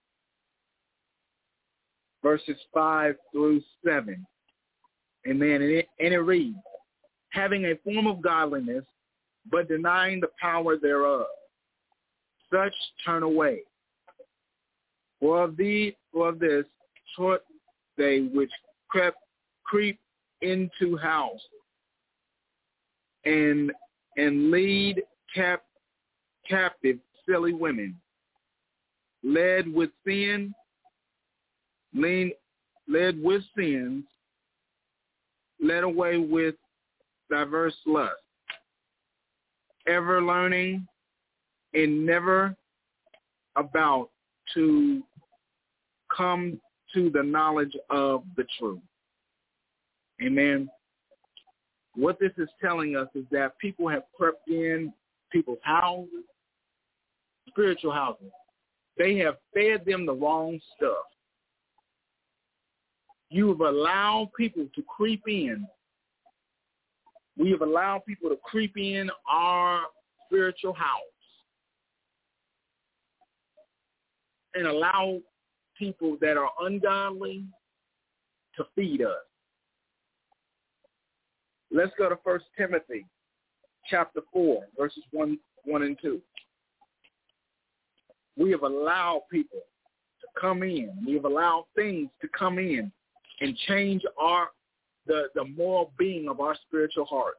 verses five through seven. Amen. And it, and it reads, having a form of godliness, but denying the power thereof, such turn away. For of thee, for of this short they which crept, creep into house, and and lead cap, captive silly women, led with sin, lean, led with sins, led away with diverse lusts, ever learning and never about to come to the knowledge of the truth. Amen. What this is telling us is that people have crept in people's houses, spiritual houses. They have fed them the wrong stuff. You've allowed people to creep in. We have allowed people to creep in our spiritual house. and allow people that are ungodly to feed us. Let's go to First Timothy chapter four, verses one, one and two. We have allowed people to come in. We have allowed things to come in and change our the, the moral being of our spiritual hearts.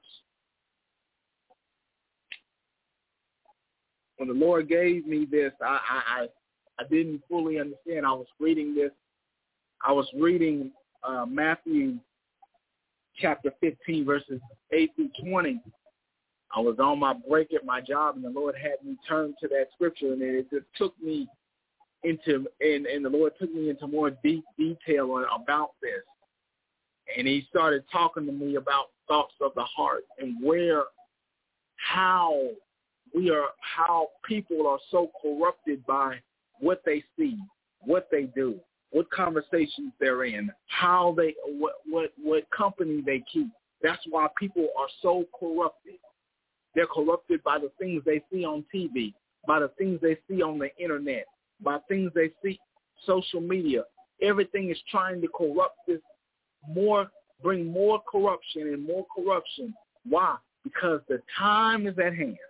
When the Lord gave me this, I, I, I, I didn't fully understand. I was reading this. I was reading uh, Matthew chapter fifteen, verses eight through twenty. I was on my break at my job, and the Lord had me turn to that scripture, and it just took me into, and, and the Lord took me into more deep detail on, about this. And he started talking to me about thoughts of the heart and where, how we are, how people are so corrupted by what they see, what they do, what conversations they're in, how they, what, what, what company they keep. That's why people are so corrupted. They're corrupted by the things they see on T V, by the things they see on the internet, by things they see, social media. Everything is trying to corrupt this more, bring more corruption and more corruption. Why? Because the time is at hand.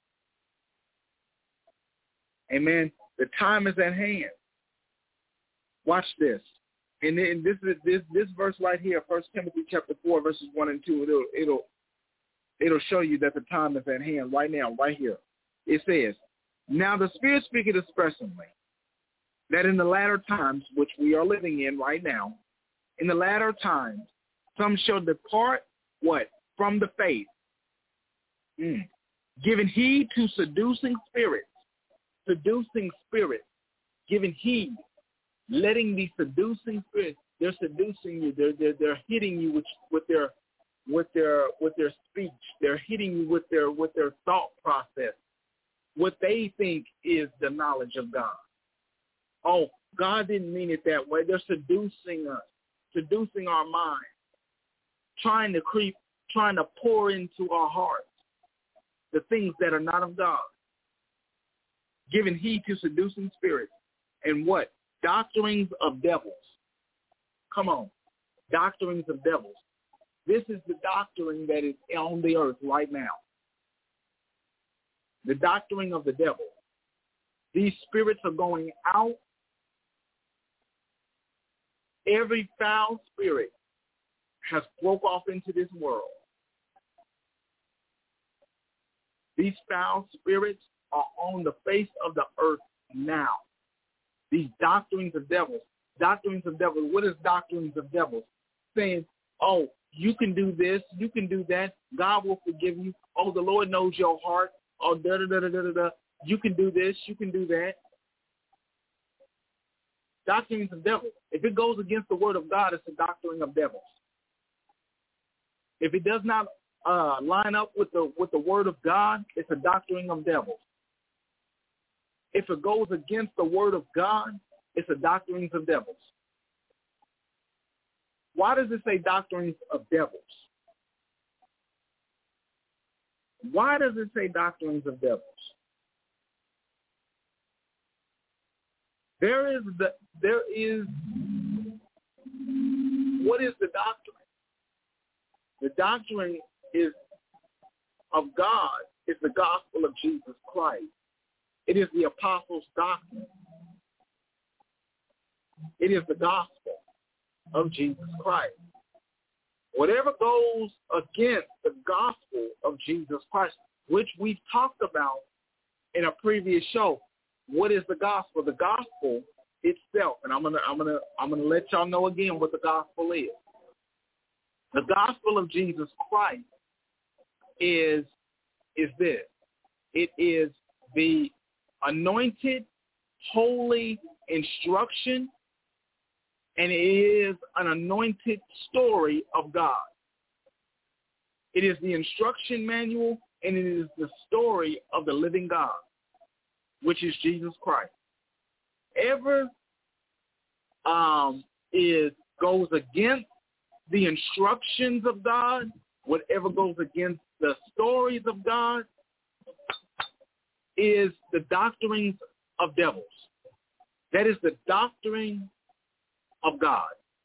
Amen. The time is at hand. Watch this. And then this is this this verse right here, First Timothy chapter four, verses one and two. It'll it'll it'll show you that the time is at hand right now, right here. It says, "Now the Spirit speaketh expressly, that in the latter times, which we are living in right now, in the latter times, some shall depart what? From the faith, mm. giving heed to seducing spirits, seducing spirits, giving heed." Letting these seducing spirits, they're seducing you. They're they're they're hitting you with with their with their with their speech. They're hitting you with their with their thought process. What they think is the knowledge of God. Oh, God didn't mean it that way. They're seducing us, seducing our mind, trying to creep, trying to pour into our hearts the things that are not of God. Giving heed to seducing spirits and what? Doctrines of devils. Come on. Doctrines of devils. This is the doctrine that is on the earth right now. The doctrine of the devil. These spirits are going out. Every foul spirit has broke off into this world. These foul spirits are on the face of the earth now. These doctrines of devils. Doctrines of devils. What is doctrines of devils? Saying, oh, you can do this, you can do that, God will forgive you. Oh, the Lord knows your heart. Oh, da da da da da da. You can do this, you can do that. Doctrines of devils. If it goes against the word of God, it's a doctrine of devils. If it does not uh, line up with the with the word of God, it's a doctrine of devils. If it goes against the word of God, it's a doctrines of devils. Why does it say doctrines of devils? Why does it say doctrines of devils? There is the there is what is the doctrine? The doctrine is of God is the gospel of Jesus Christ. It is the apostles' doctrine. It is the gospel of Jesus Christ. Whatever goes against the gospel of Jesus Christ, which we've talked about in a previous show, what is the gospel? The gospel itself, and I'm gonna I'm gonna I'm gonna let y'all know again what the gospel is. The gospel of Jesus Christ is is this. It is the anointed, holy instruction, and it is an anointed story of God. It is the instruction manual, and it is the story of the living God, which is Jesus Christ. Ever um, is goes against the instructions of God, whatever goes against the stories of God, is the doctrines of devils. That is the doctrine of God.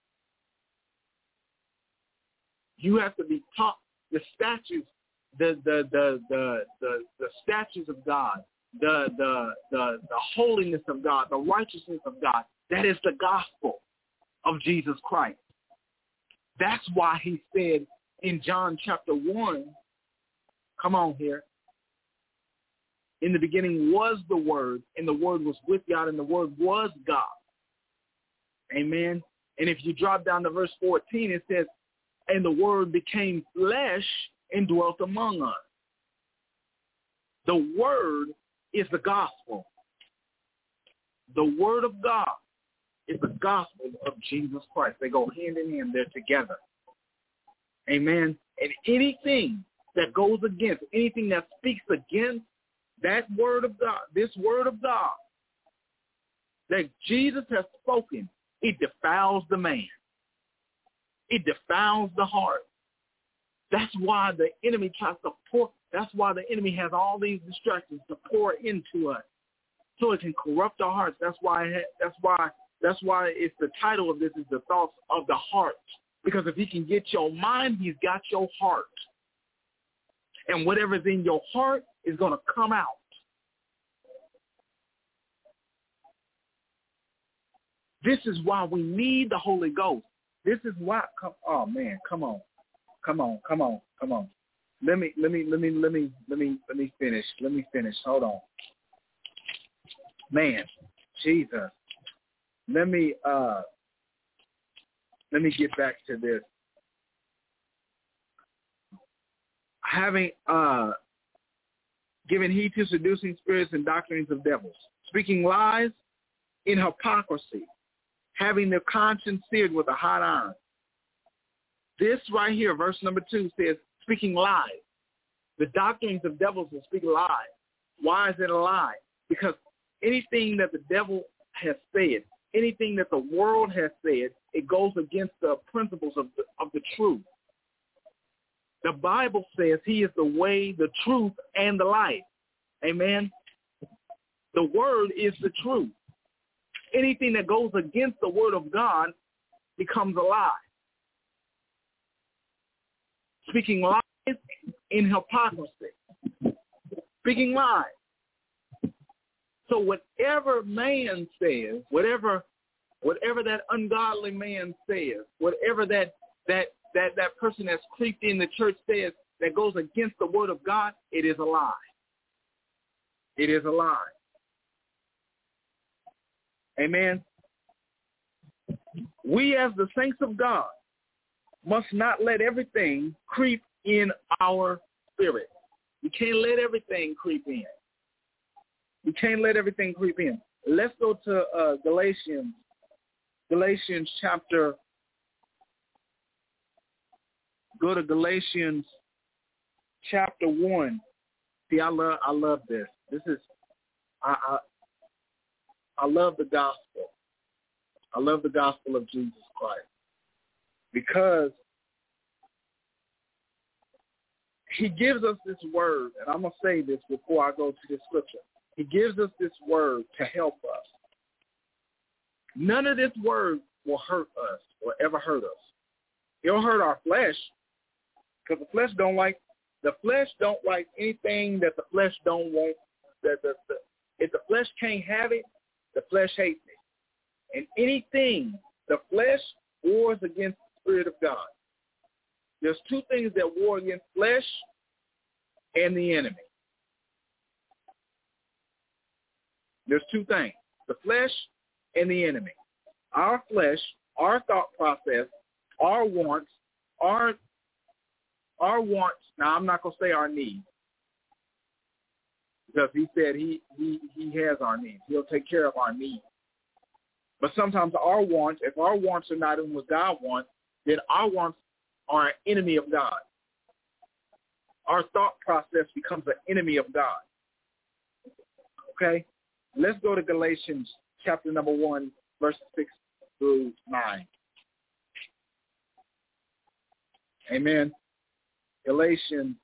You have to be taught the statutes, the the the the the, the statutes of God, the, the the the holiness of God, the righteousness of God. That is the gospel of Jesus Christ. That's why he said in John chapter one, come on here, in the beginning was the Word, and the Word was with God, and the Word was God. Amen. And if you drop down to verse fourteen, it says, and the Word became flesh and dwelt among us. The Word is the gospel. The Word of God is the gospel of Jesus Christ. They go hand in hand. They're together. Amen. And anything that goes against, anything that speaks against that Word of God, this Word of God that Jesus has spoken, it defiles the man. It defiles the heart. That's why the enemy tries to pour, that's why the enemy has all these distractions to pour into us, so it can corrupt our hearts. That's why, that's why, that's why it's the title of this is the thoughts of the heart. Because if he can get your mind, he's got your heart. And whatever's in your heart is going to come out. This is why we need the Holy Ghost. This is why, come, oh man, come on, come on, come on, come on. Let me, let me, let me, let me, let me, let me finish. Let me finish. Hold on. Man, Jesus. Let me, uh, let me get back to this. Having, uh, given heed to seducing spirits and doctrines of devils, speaking lies in hypocrisy, having their conscience seared with a hot iron. This right here, verse number two says, speaking lies. The doctrines of devils will speak lies. Why is it a lie? Because anything that the devil has said, anything that the world has said, it goes against the principles of the, of the truth. The Bible says he is the way, the truth, and the life. Amen? The word is the truth. Anything that goes against the word of God becomes a lie. Speaking lies in hypocrisy. Speaking lies. So whatever man says, whatever whatever that ungodly man says, whatever that that that, that person that's creeped in the church says that goes against the word of God, it is a lie. It is a lie. Amen. We as the saints of God must not let everything creep in our spirit. We can't let everything creep in. We can't let everything creep in. Let's go to uh, Galatians, Galatians chapter, go to Galatians chapter one. See, I love, I love this. This is, I, I, I love the gospel. I love the gospel of Jesus Christ because he gives us this word, and I'm going to say this before I go to this scripture. He gives us this word to help us. None of this word will hurt us or ever hurt us. It'll hurt our flesh because the flesh don't like the flesh don't like anything that the flesh don't want. That the, the, if the flesh can't have it, the flesh hates it. And anything the flesh wars against the Spirit of God. There's two things that war against flesh and the enemy. There's two things, the flesh and the enemy. Our flesh, our thought process, our wants, our our wants, now I'm not going to say our needs, because he said he, he, he has our needs. He'll take care of our needs. But sometimes our wants, if our wants are not in what God wants, then our wants are an enemy of God. Our thought process becomes an enemy of God. Okay? Let's go to Galatians chapter number one, verse six through nine. Amen. Galatians,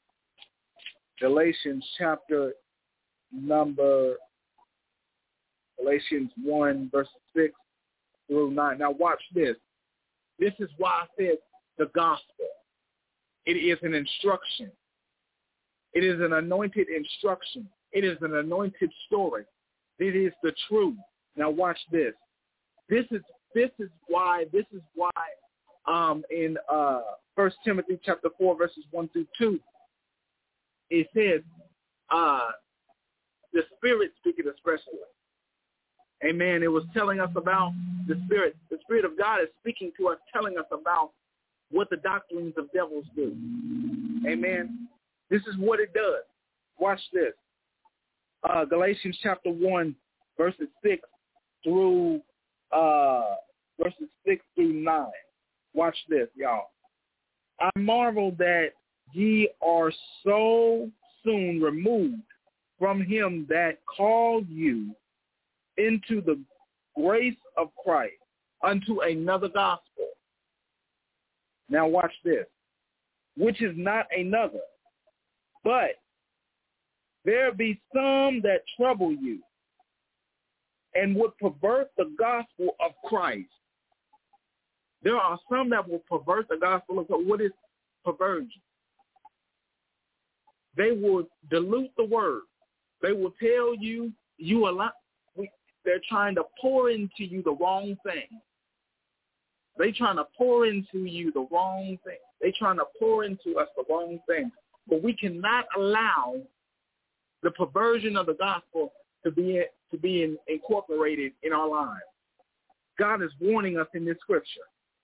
Galatians chapter number Galatians one, verses six through nine. Now watch this. This is why I said the gospel. It is an instruction. It is an anointed instruction. It is an anointed story. It is the truth. Now watch this. This is this is why this is why um, in uh, First Timothy chapter four verses one through two it says uh, the Spirit speaking especially. Amen. It was telling us about the Spirit. The Spirit of God is speaking to us, telling us about what the doctrines of devils do. Amen. This is what it does. Watch this. Uh, Galatians chapter one, verses six through uh, verses six through nine. Watch this, y'all. I marvel that ye are so soon removed from him that called you into the grace of Christ unto another gospel. Now watch this. Which is not another, but there be some that trouble you and would pervert the gospel of Christ. There are some that will pervert the gospel of Christ. What is perversion? They will dilute the word. They will tell you you are not. They're trying to pour into you the wrong thing. They're trying to pour into you the wrong thing. They're trying to pour into us the wrong thing. But we cannot allow the perversion of the gospel to be to be in, incorporated in our lives. God is warning us in this scripture,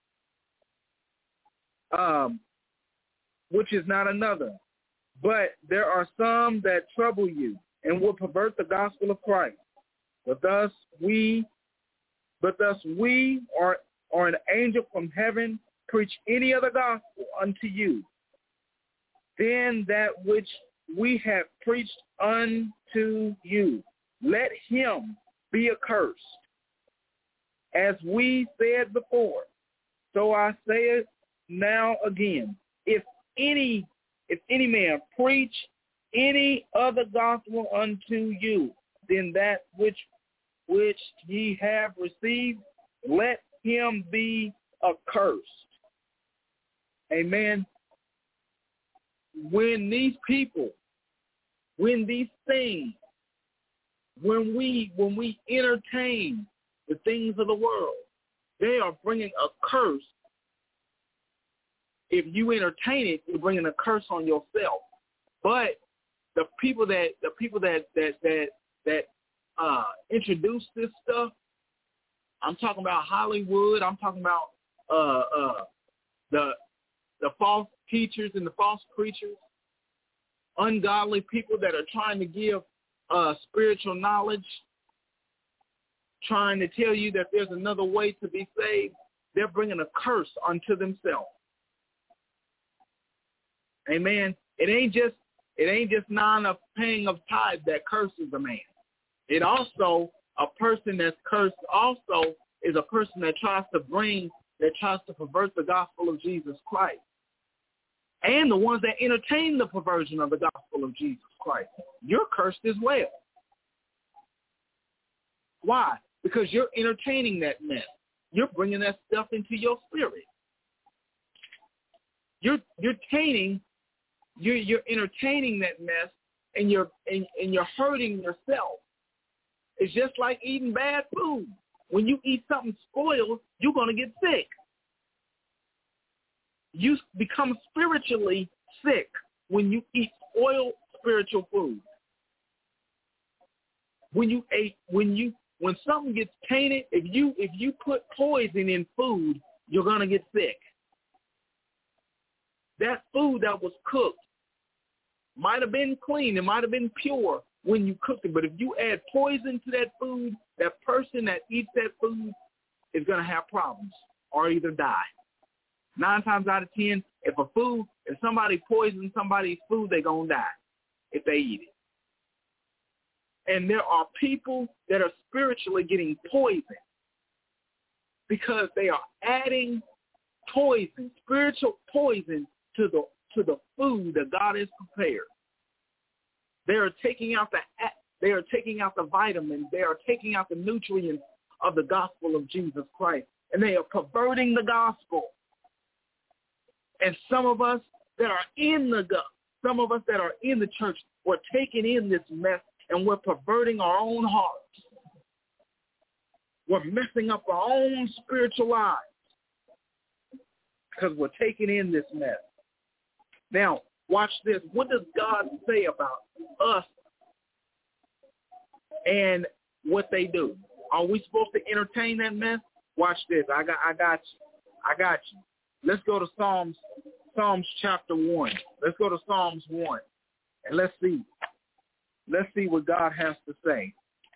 um, which is not another. But there are some that trouble you and will pervert the gospel of Christ. But thus we, but thus we or or an angel from heaven preach any other gospel unto you than that which we have preached unto you. Let him be accursed. As we said before, so I say it now again. If any if any man preach any other gospel unto you than that which which ye have received, let him be accursed. Amen. When these people, when these things, when we when we entertain the things of the world, they are bringing a curse. If you entertain it, you're bringing a curse on yourself. But the people that the people that that that that uh, introduce this stuff, I'm talking about Hollywood. I'm talking about uh, uh, the the false teachers and the false preachers, ungodly people that are trying to give uh, spiritual knowledge, trying to tell you that there's another way to be saved. They're bringing a curse unto themselves. Amen. It ain't just it ain't just non of paying of tithe that curses a man. It also, a person that's cursed also is a person that tries to bring, that tries to pervert the gospel of Jesus Christ. And the ones that entertain the perversion of the gospel of Jesus Christ. You're cursed as well. Why? Because you're entertaining that mess. You're bringing that stuff into your spirit. You're you're tainting, you're you're entertaining that mess, and you're and, and you're hurting yourself. It's just like eating bad food. When you eat something spoiled, you're going to get sick. You become spiritually sick when you eat spoiled spiritual food. When you ate, when you, when something gets tainted, if you if you put poison in food, you're going to get sick. That food that was cooked might have been clean, it might have been pure when you cooked it, but if you add poison to that food, that person that eats that food is going to have problems or either die. Nine times out of ten, if a food, if somebody poisons somebody's food, they're going to die if they eat it. And there are people that are spiritually getting poisoned because they are adding poison, spiritual poison to the to the food that God has prepared. They are taking out the They are taking out the vitamins. They are taking out the nutrients of the gospel of Jesus Christ. And they are perverting the gospel. And some of us that are in the some of us that are in the church, we're taking in this mess and we're perverting our own hearts. We're messing up our own spiritual lives because we're taking in this mess. Now, watch this. What does God say about us and what they do? Are we supposed to entertain that mess? Watch this. I got I got you. I got you. Let's go to Psalms, Psalms chapter one. Let's go to Psalms one. And let's see. Let's see what God has to say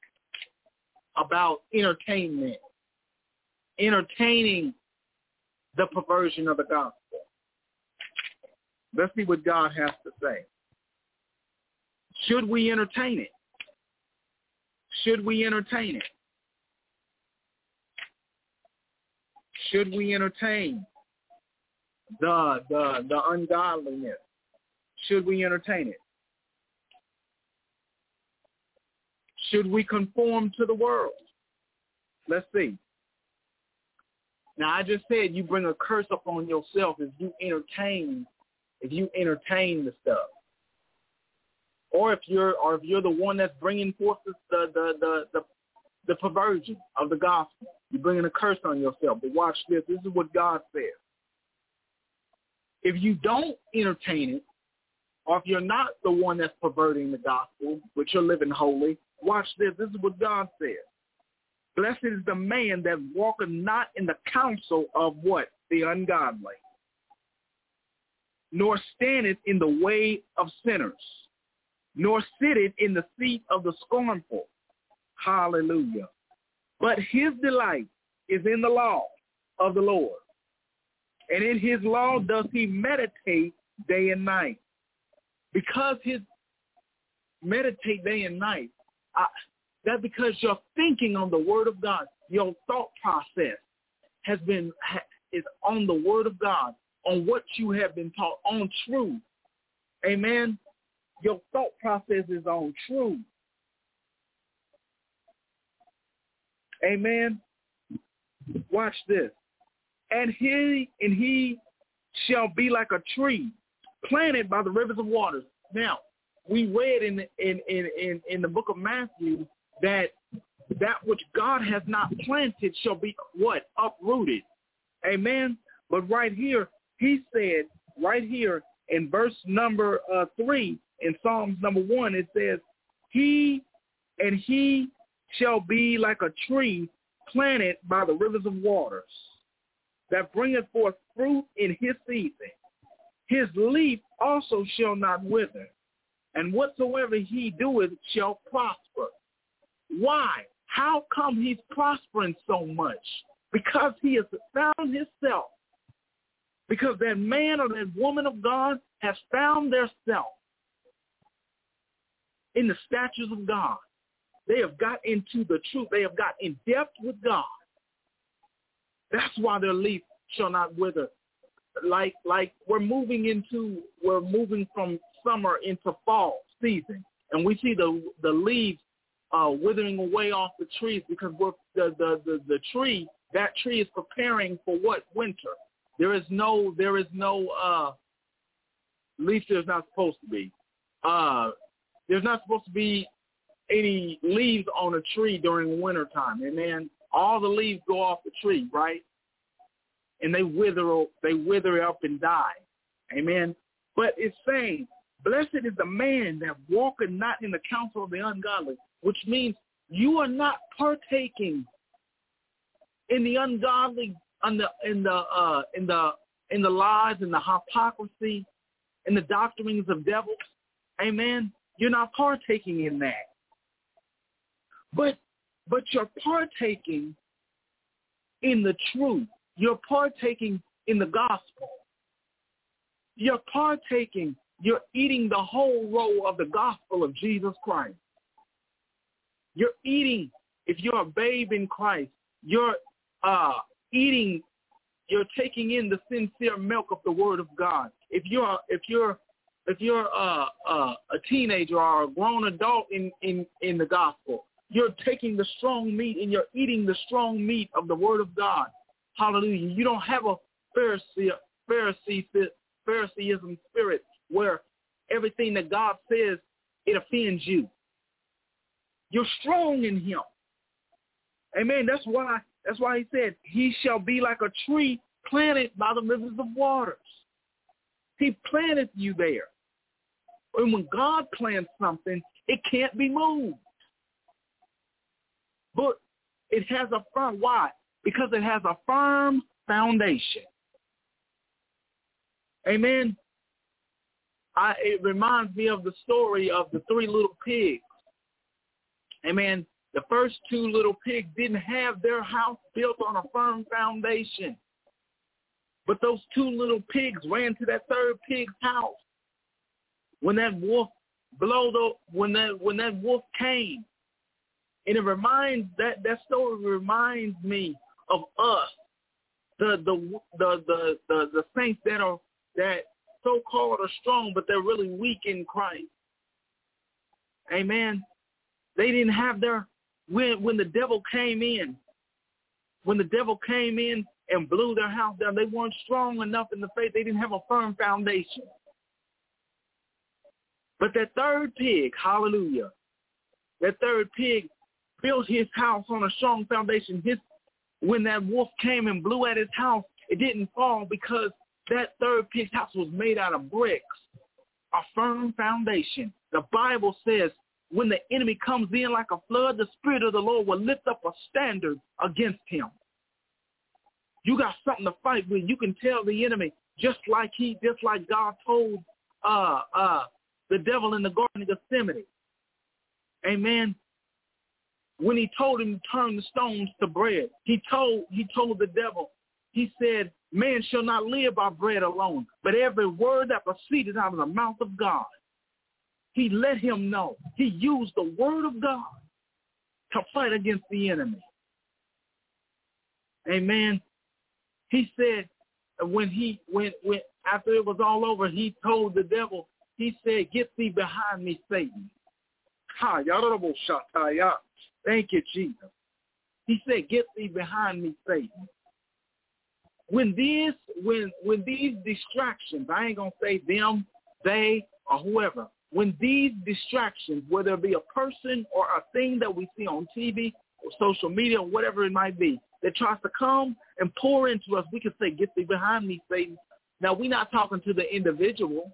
about entertainment. Entertaining the perversion of the gospel. Let's see what God has to say. Should we entertain it? Should we entertain it? Should we entertain the the the ungodliness? Should we entertain it? Should we conform to the world? Let's see. Now, I just said you bring a curse upon yourself if you entertain, if you entertain the stuff, or if you're, or if you're the one that's bringing forth the the the the, the, the perversion of the gospel. You're bringing a curse on yourself. But watch this. This is what God says. If you don't entertain it, or if you're not the one that's perverting the gospel, but you're living holy, watch this. This is what God says. Blessed is the man that walketh not in the counsel of what? The ungodly, nor standeth in the way of sinners, nor sitteth in the seat of the scornful. Hallelujah. But his delight is in the law of the Lord, and in his law does he meditate day and night. Because his meditate day and night, I, that's because you're thinking on the word of God. Your thought process has been is on the word of God, on what you have been taught, on truth. Amen. Your thought process is on truth. Amen. Watch this. And he and he shall be like a tree planted by the rivers of waters. Now, we read in in in in, in the book of Matthew that that which God has not planted shall be what? Uprooted. Amen. But right here, he said, right here in verse number uh, three in Psalms number one, it says, he and he shall be like a tree planted by the rivers of waters, that bringeth forth fruit in his season. His leaf also shall not wither, and whatsoever he doeth shall prosper. Why? How come he's prospering so much? Because he has found himself. Because that man or that woman of God has found their self in the statutes of God. They have got into the truth. They have got in depth with God. That's why their leaf shall not wither. Like like we're moving into, we're moving from summer into fall season, and we see the the leaves uh, withering away off the trees because we're, the, the the the tree that tree is preparing for what? Winter. There is no there is no uh, leaf. There's not supposed to be. Uh, there's not supposed to be any leaves on a tree during winter time. And then all the leaves go off the tree, right? And they wither, they wither up and die. Amen. But it's saying, blessed is the man that walketh not in the counsel of the ungodly, which means you are not partaking in the ungodly, in the in the uh, in the in the lies and the hypocrisy and the doctrines of devils. Amen. You're not partaking in that. But but you're partaking in the truth. You're partaking in the gospel. You're partaking, you're eating the whole roll of the gospel of Jesus Christ. You're eating, if you're a babe in Christ, you're uh, eating, you're taking in the sincere milk of the word of God. If you're if you're if you're a, a, a teenager or a grown adult in, in, in the gospel, you're taking the strong meat and you're eating the strong meat of the word of God. Hallelujah. You don't have a Pharisee, Pharisee, Phariseeism spirit where everything that God says, it offends you. You're strong in him. Amen. That's why, that's why he said, he shall be like a tree planted by the rivers of waters. He planted you there. And when God plants something, it can't be moved. But it has a firm, why? Because it has a firm foundation. Amen. I, it reminds me of the story of the three little pigs. Amen. The first two little pigs didn't have their house built on a firm foundation. But those two little pigs ran to that third pig's house. When that wolf blowed up, when that when that wolf came, and it reminds that that story reminds me of us, the the the the the, the saints that are that so-called are strong, but they're really weak in Christ. Amen. They didn't have their when when the devil came in, when the devil came in and blew their house down, they weren't strong enough in the faith. They didn't have a firm foundation. But that third pig, hallelujah, that third pig built his house on a strong foundation. His, when that wolf came and blew at his house, it didn't fall because that third pig's house was made out of bricks, a firm foundation. The Bible says when the enemy comes in like a flood, the Spirit of the Lord will lift up a standard against him. You got something to fight with. You can tell the enemy, just like he, just like God told uh, uh, the devil in the Garden of Gethsemane. Amen. When he told him to turn the stones to bread, he told he told the devil, he said, man shall not live by bread alone, but every word that proceeded out of the mouth of God. He let him know. He used the word of God to fight against the enemy. Amen. He said when he when when after it was all over, he told the devil, he said, get thee behind me, Satan. Ha, yadaboshataya. Thank you, Jesus. He said, get thee behind me, Satan. When these when when these distractions, I ain't gonna say them, they, or whoever, when these distractions, whether it be a person or a thing that we see on T V or social media or whatever it might be, that tries to come and pour into us, we can say, get thee behind me, Satan. Now, we're not talking to the individual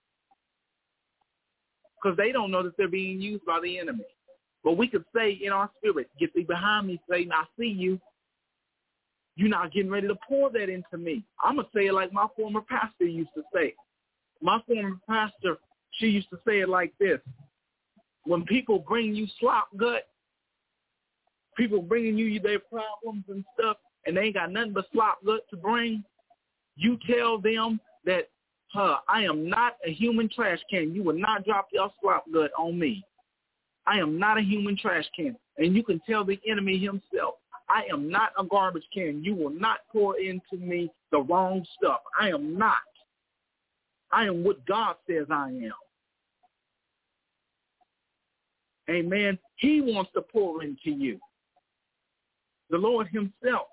because they don't know that they're being used by the enemy. But we could say in our spirit, get thee behind me, Satan, I see you. You're not getting ready to pour that into me. I'm going to say it like my former pastor used to say. My former pastor, she used to say it like this. When people bring you slop gut, people bringing you their problems and stuff, and they ain't got nothing but slop gut to bring, you tell them that, huh, I am not a human trash can. You will not drop your slop gut on me. I am not a human trash can. And you can tell the enemy himself, I am not a garbage can. You will not pour into me the wrong stuff. I am not. I am what God says I am. Amen. He wants to pour into you. The Lord himself.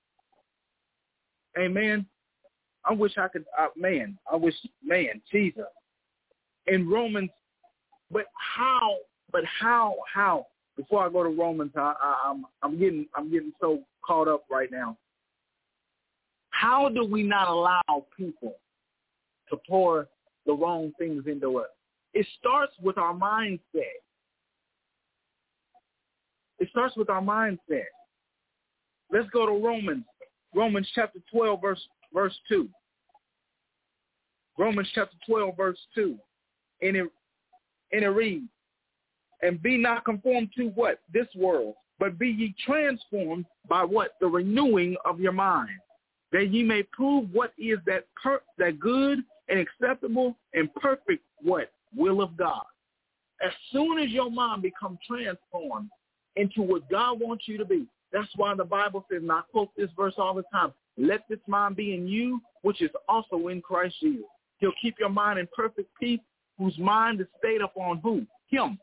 Amen. I wish I could, uh, man, I wish, man, Jesus. In Romans, but how, but how, how, before I go to Romans, I, I, I'm, I'm getting, I'm getting so caught up right now. How do we not allow people to pour the wrong things into us? It starts with our mindset. It starts with our mindset. Let's go to Romans, Romans chapter twelve, verse verse two. Romans chapter twelve, verse two, and it and it reads, "And be not conformed to what? This world, but be ye transformed by what? The renewing of your mind, that ye may prove what is that per- that good and acceptable and perfect what? Will of God." As soon as your mind becomes transformed into what God wants you to be, that's why the Bible says, and I quote this verse all the time, let this mind be in you, which is also in Christ Jesus. He'll keep your mind in perfect peace whose mind is stayed upon who? Him.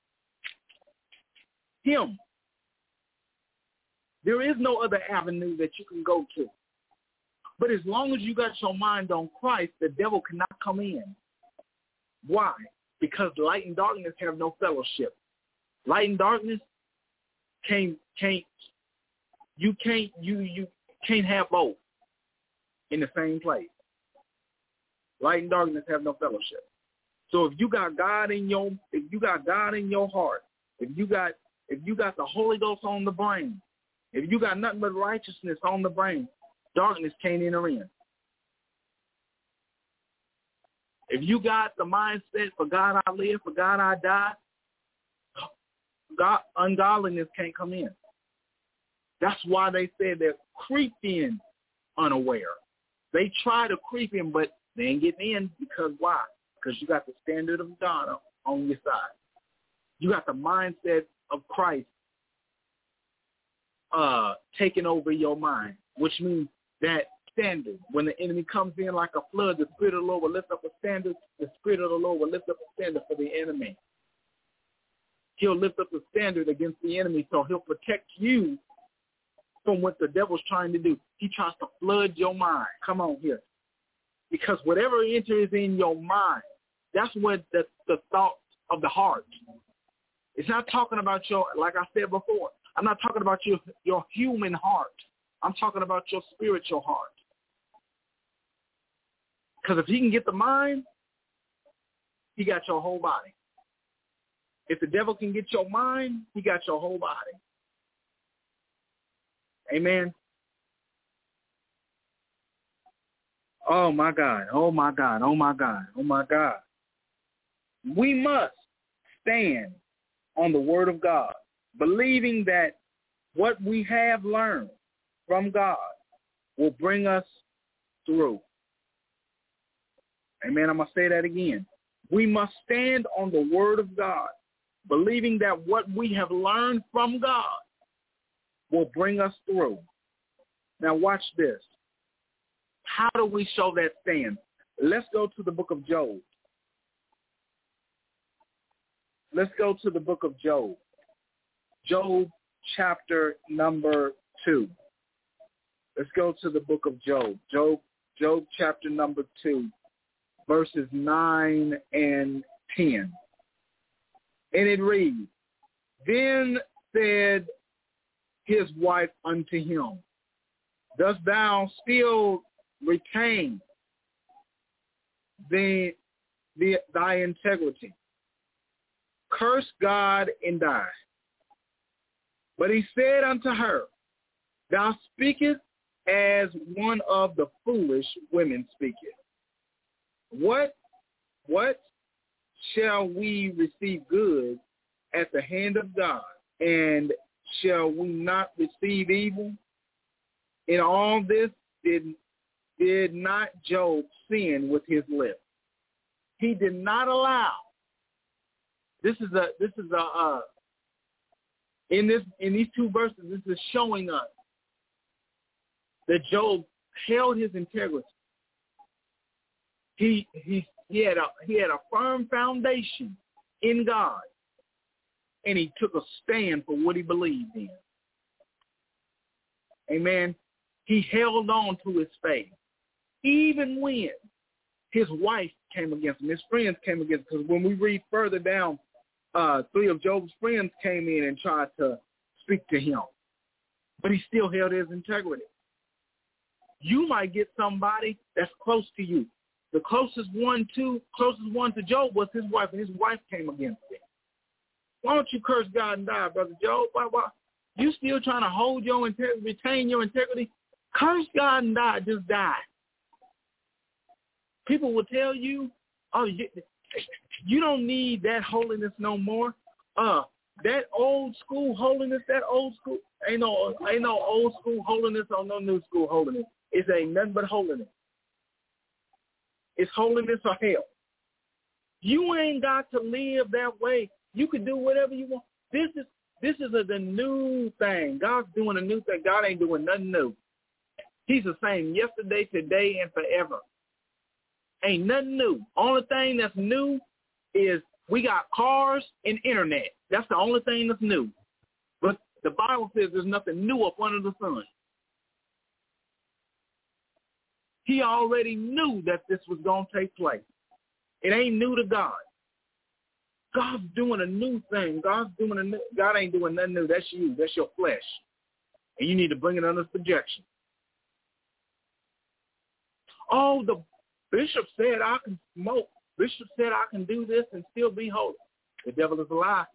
Him. There is no other avenue that you can go to. But as long as you got your mind on Christ, the devil cannot come in. Why? Because light and darkness have no fellowship. Light and darkness can't can't you can't you you can't have both in the same place. Light and darkness have no fellowship. So if you got God in your if you got God in your heart, if you got if you got the Holy Ghost on the brain, if you got nothing but righteousness on the brain, darkness can't enter in. If you got the mindset, for God I live, for God I die, God, ungodliness can't come in. That's why they said they creep in unaware. They try to creep in, but they ain't getting in because why? Because you got the standard of God on your side. You got the mindset of Christ uh, taking over your mind, which means that standard. When the enemy comes in like a flood, the Spirit of the Lord will lift up a standard. The Spirit of the Lord will lift up a standard for the enemy. He'll lift up the standard against the enemy, so he'll protect you from what the devil's trying to do. He tries to flood your mind. Come on here. Because whatever enters in your mind, that's what the, the thoughts of the heart. It's not talking about your, like I said before, I'm not talking about your, your human heart. I'm talking about your spiritual heart. Because if he can get the mind, he got your whole body. If the devil can get your mind, he got your whole body. Amen. Oh, my God. Oh, my God. Oh, my God. Oh, my God. We must stand on the word of God, believing that what we have learned from God will bring us through. Amen. I'm going to say that again. We must stand on the word of God, believing that what we have learned from God will bring us through. Now watch this. How do we show that stand? Let's go to the book of Job. Let's go to the book of Job. Job chapter number two. Let's go to the book of Job. Job, Job chapter number two, verses nine and ten. And it reads, Then said his wife unto him, Dost thou still retain the, the, thy integrity? Curse God and die. But he said unto her, Thou speakest as one of the foolish women speaketh. What, what shall we receive good at the hand of God? And shall we not receive evil? In all this did, did not Job sin with his lips. He did not allow. This is a this is a uh, in this in these two verses, this is showing us that Job held his integrity. He he he had a he had a firm foundation in God, and he took a stand for what he believed in. Amen. He held on to his faith, even when his wife came against him, his friends came against him. Because when we read further down, uh, three of Job's friends came in and tried to speak to him, but he still held his integrity. You might get somebody that's close to you. The closest one to closest one to Job was his wife, and his wife came against him. Why don't you curse God and die, Brother Job? Why, why? You still trying to hold your integrity, retain your integrity? Curse God and die. Just die. People will tell you, oh, you, you don't need that holiness no more. Uh, that old school holiness, that old school, ain't no, ain't no old school holiness or no new school holiness. It's ain't nothing but holiness. It's holiness or hell. You ain't got to live that way. You can do whatever you want. This is this is a, the new thing. God's doing a new thing. God ain't doing nothing new. He's the same yesterday, today, and forever. Ain't nothing new. Only thing that's new is we got cars and internet. That's the only thing that's new. But the Bible says there's nothing new up under the sun. He already knew that this was going to take place. It ain't new to God. God's doing a new thing. God's doing a new, God ain't doing nothing new. That's you. That's your flesh. And you need to bring it under subjection. Oh, the bishop said I can smoke. Bishop said I can do this and still be holy. The devil is a lie.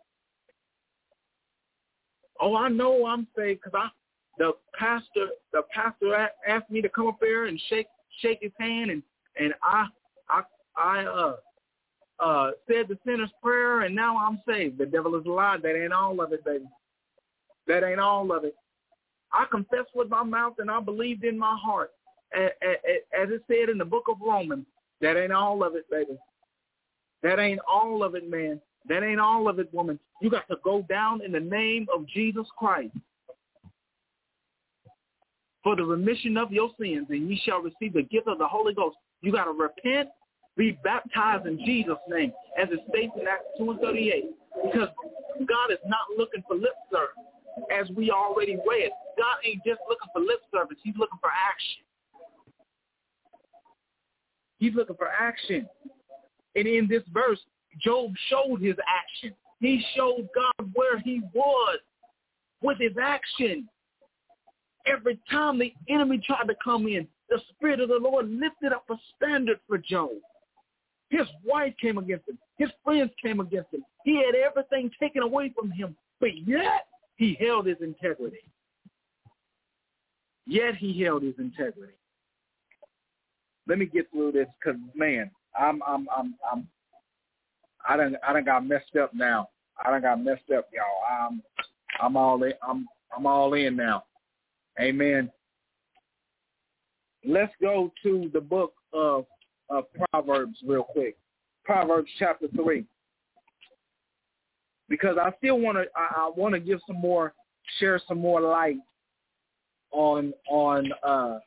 Oh, I know I'm saved because I, the pastor, the pastor asked me to come up there and shake, shake his hand, and and I, I, I uh, uh, said the sinner's prayer, and now I'm saved. The devil is a lie. That ain't all of it, baby. That ain't all of it. I confessed with my mouth and I believed in my heart, as, as it said in the book of Romans. That ain't all of it, baby. That ain't all of it, man. That ain't all of it, woman. You got to go down in the name of Jesus Christ for the remission of your sins, and ye shall receive the gift of the Holy Ghost. You got to repent, be baptized in Jesus' name, as it states in Acts two and thirty-eight, because God is not looking for lip service, as we already read. God ain't just looking for lip service. He's looking for action. He's looking for action. And in this verse, Job showed his action. He showed God where he was with his action. Every time the enemy tried to come in, the Spirit of the Lord lifted up a standard for Job. His wife came against him. His friends came against him. He had everything taken away from him, but yet he held his integrity. Yet he held his integrity. Let me get through this, because man, I'm I'm I'm I'm I done I done got messed up now. I done got messed up, y'all. I'm I'm all in I'm I'm all in now. Amen. Let's go to the book of, of Proverbs real quick. Proverbs chapter three. Because I still want to I, I want to give some more share some more light on on uh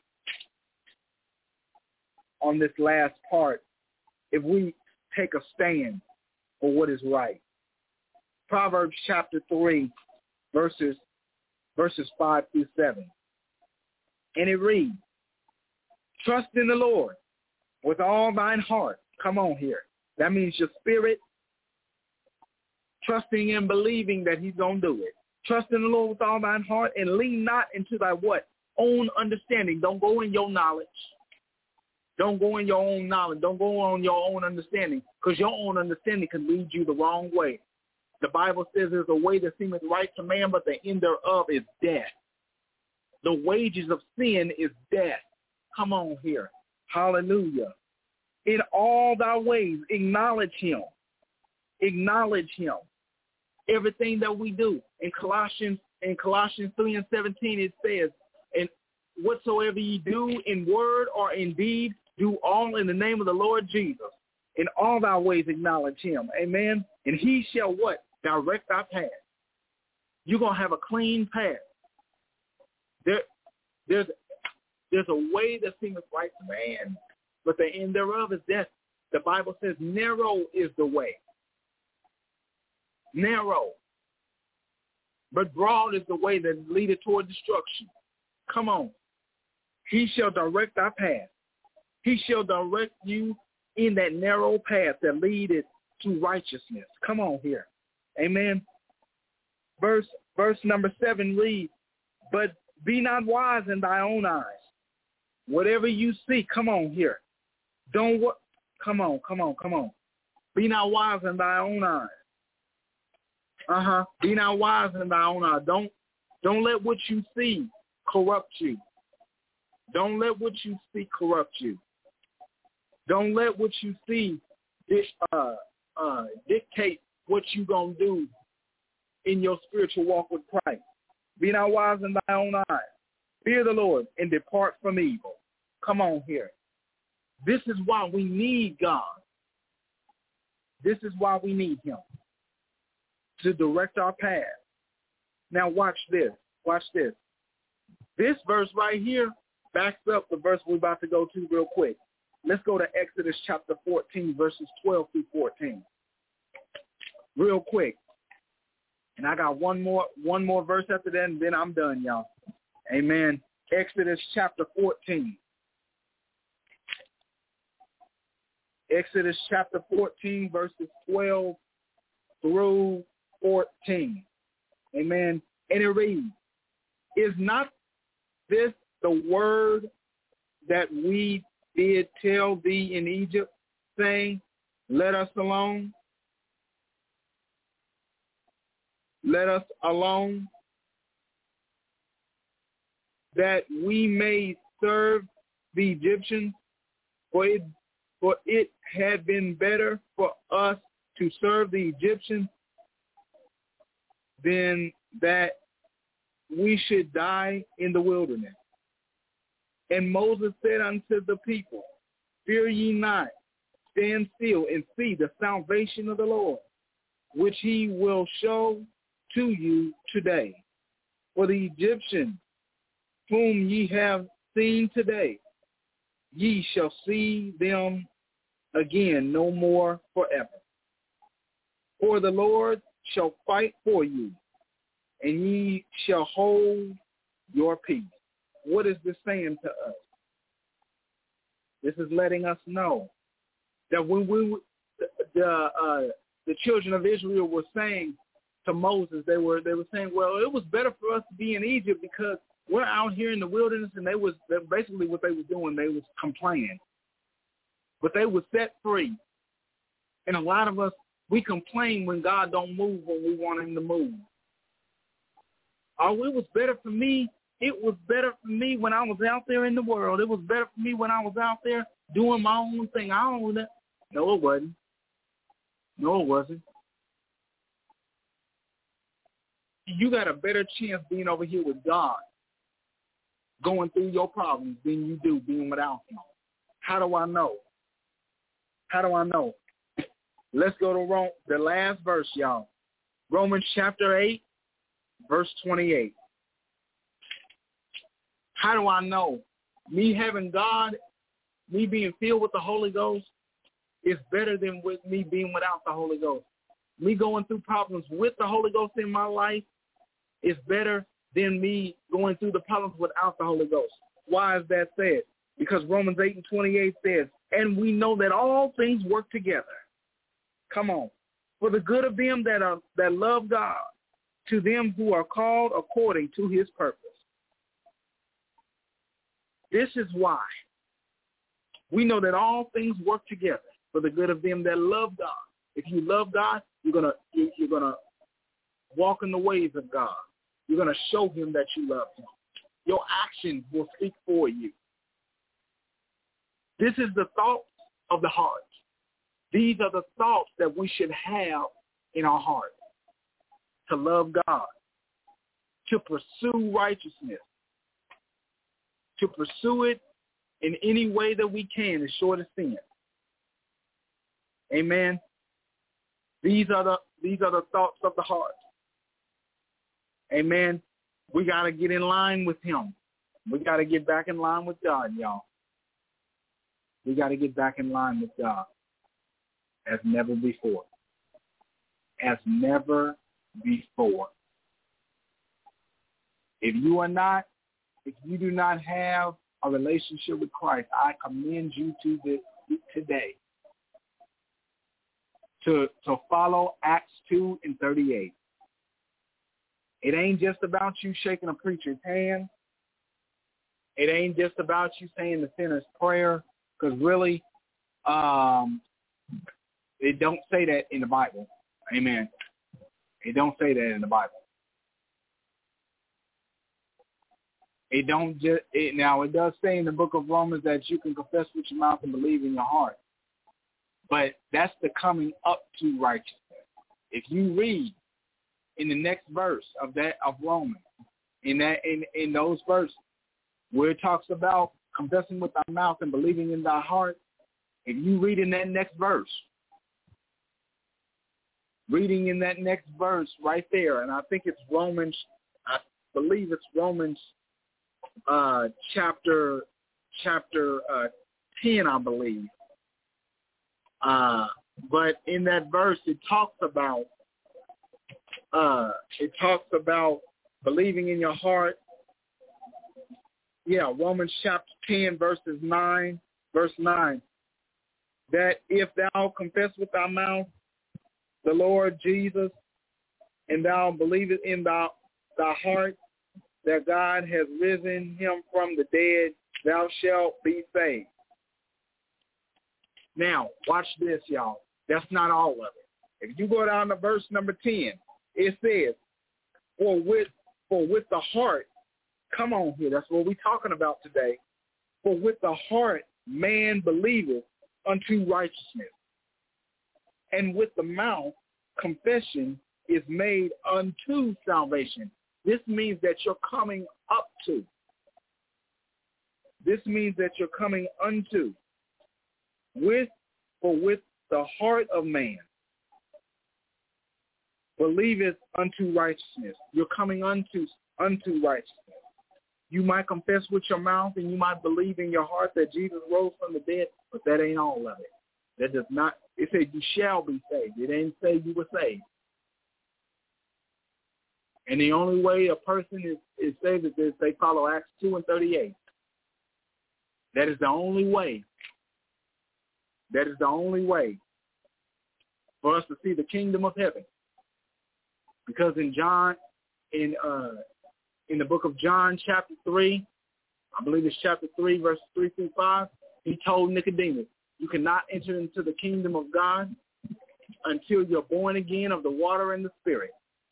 on this last part, if we take a stand for what is right. Proverbs chapter three, verses verses five through seven. And it reads, trust in the Lord with all thine heart. Come on here. That means your spirit, trusting and believing that he's going to do it. Trust in the Lord with all thine heart, and lean not into thy what? Own understanding. Don't go in your knowledge. Don't go in your own knowledge. Don't go on your own understanding, because your own understanding can lead you the wrong way. The Bible says there's a way that seemeth right to man, but the end thereof is death. The wages of sin is death. Come on here. Hallelujah. In all thy ways, acknowledge him. Acknowledge him. Everything that we do. In Colossians, in Colossians three and seventeen, it says, and whatsoever ye do in word or in deed, do all in the name of the Lord Jesus. In all thy ways acknowledge him. Amen. And he shall what? Direct thy path. You're going to have a clean path. There, there's, there's a way that seemeth right to man, but the end thereof is death. The Bible says narrow is the way. Narrow. But broad is the way that leadeth toward destruction. Come on. He shall direct thy path. He shall direct you in that narrow path that leadeth to righteousness. Come on here. Amen. Verse verse number seven reads, but be not wise in thy own eyes. Whatever you see, come on here. Don't what? Come on, come on, come on. Be not wise in thy own eyes. Uh-huh. Be not wise in thy own eyes. Don't don't let what you see corrupt you. Don't let what you see corrupt you. Don't let what you see uh, uh, dictate what you're going to do in your spiritual walk with Christ. Be not wise in thy own eyes. Fear the Lord and depart from evil. Come on here. This is why we need God. This is why we need him to direct our path. Now watch this. Watch this. This verse right here backs up the verse we're about to go to real quick. Let's go to Exodus chapter fourteen, verses twelve through fourteen. real quick. And I got one more one more verse after that, and then I'm done, y'all. Amen. Exodus chapter fourteen. Exodus chapter fourteen, verses twelve through fourteen. Amen. And it reads, is not this the word that we did tell thee in Egypt, saying, let us alone? Let us alone, that we may serve the Egyptians, for it, for it had been better for us to serve the Egyptians than that we should die in the wilderness. And Moses said unto the people, fear ye not, stand still and see the salvation of the Lord, which he will show to you today. For the Egyptians whom ye have seen today, ye shall see them again no more forever. For the Lord shall fight for you, and ye shall hold your peace. What is this saying to us? This is letting us know that when we, the uh, the children of Israel were saying to Moses, they were they were saying, well, it was better for us to be in Egypt because we're out here in the wilderness, and they was basically what they were doing. They was complaining, but they were set free. And a lot of us, we complain when God don't move when we want him to move. Oh, it was better for me. It was better for me when I was out there in the world. It was better for me when I was out there doing my own thing. I don't know. No, it wasn't. No, it wasn't. You got a better chance being over here with God, going through your problems, than you do being without him. How do I know? How do I know? Let's go to Rome, the last verse, y'all. Romans chapter eight, verse twenty-eight. How do I know? Me having God, me being filled with the Holy Ghost is better than with me being without the Holy Ghost. Me going through problems with the Holy Ghost in my life is better than me going through the problems without the Holy Ghost. Why is that said? Because Romans eight and twenty-eight says, and we know that all things work together. Come on. For the good of them that are that love God, to them who are called according to his purpose. This is why we know that all things work together for the good of them that love God. If you love God, you're gonna you're gonna walk in the ways of God. You're gonna show him that you love him. Your actions will speak for you. This is the thoughts of the heart. These are the thoughts that we should have in our heart. To love God, to pursue righteousness, to pursue it in any way that we can, as short as sin. Amen. These are the these are the thoughts of the heart. Amen. We got to get in line with him. We got to get back in line with God, y'all. We got to get back in line with God as never before. As never before. If you are not, if you do not have a relationship with Christ, I commend you to this today to to follow Acts two and thirty-eight. It ain't just about you shaking a preacher's hand. It ain't just about you saying the sinner's prayer, because really, um, it don't say that in the Bible. Amen. It don't say that in the Bible. It don't just it, now. It does say in the book of Romans that you can confess with your mouth and believe in your heart, but that's the coming up to righteousness. If you read in the next verse of that of Romans, in that in, in those verses where it talks about confessing with thy mouth and believing in thy heart, if you read in that next verse, reading in that next verse right there, and I think it's Romans, I believe it's Romans uh, chapter chapter uh, ten, I believe. Uh, but in that verse, it talks about uh, it talks about believing in your heart. Yeah, Romans chapter ten, verses nine, verse nine. That if thou confess with thy mouth the Lord Jesus, and thou believest in thy, thy heart that God has risen him from the dead, thou shalt be saved. Now, watch this, y'all. That's not all of it. If you go down to verse number ten, it says, for with, for with the heart, come on here, that's what we're talking about today. For with the heart man believeth unto righteousness, and with the mouth confession is made unto salvation. This means that you're coming up to. This means that you're coming unto. With, for with the heart of man believeth unto righteousness. You're coming unto unto righteousness. You might confess with your mouth and you might believe in your heart that Jesus rose from the dead, but that ain't all of it. That does not, it says you shall be saved. It ain't say you were saved. And the only way a person is, is saved is if they follow Acts two and thirty-eight. That is the only way. That is the only way for us to see the kingdom of heaven. Because in John, in uh, in the book of John, chapter three, I believe it's chapter three, verses three through five, he told Nicodemus, you cannot enter into the kingdom of God until you're born again of the water and the Spirit.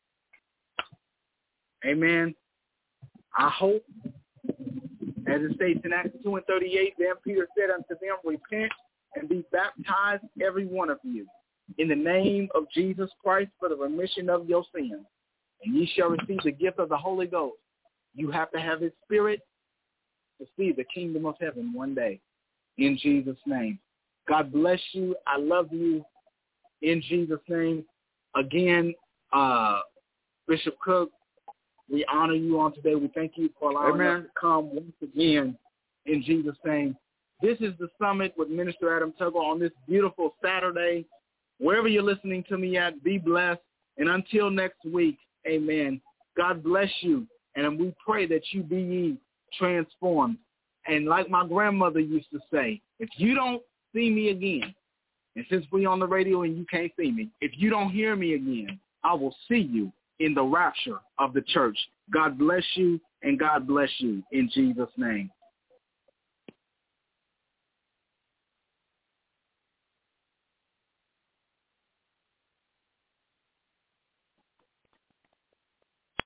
Amen. I hope, as it states in Acts two and thirty-eight, then Peter said unto them, repent and be baptized, every one of you, in the name of Jesus Christ for the remission of your sins, and ye shall receive the gift of the Holy Ghost. You have to have his Spirit to see the kingdom of heaven one day, in Jesus' name. God bless you. I love you, in Jesus' name. Again, uh, Bishop Cook, we honor you on today. We thank you for allowing Amen. us to come once again, in Jesus' name. This is the Summit with Minister Adam Tuggle on this beautiful Saturday. Wherever you're listening to me at, be blessed. And until next week, amen. God bless you. And we pray that you be transformed. And like my grandmother used to say, if you don't see me again, and since we're on the radio and you can't see me, if you don't hear me again, I will see you in the rapture of the church. God bless you, and God bless you in Jesus' name.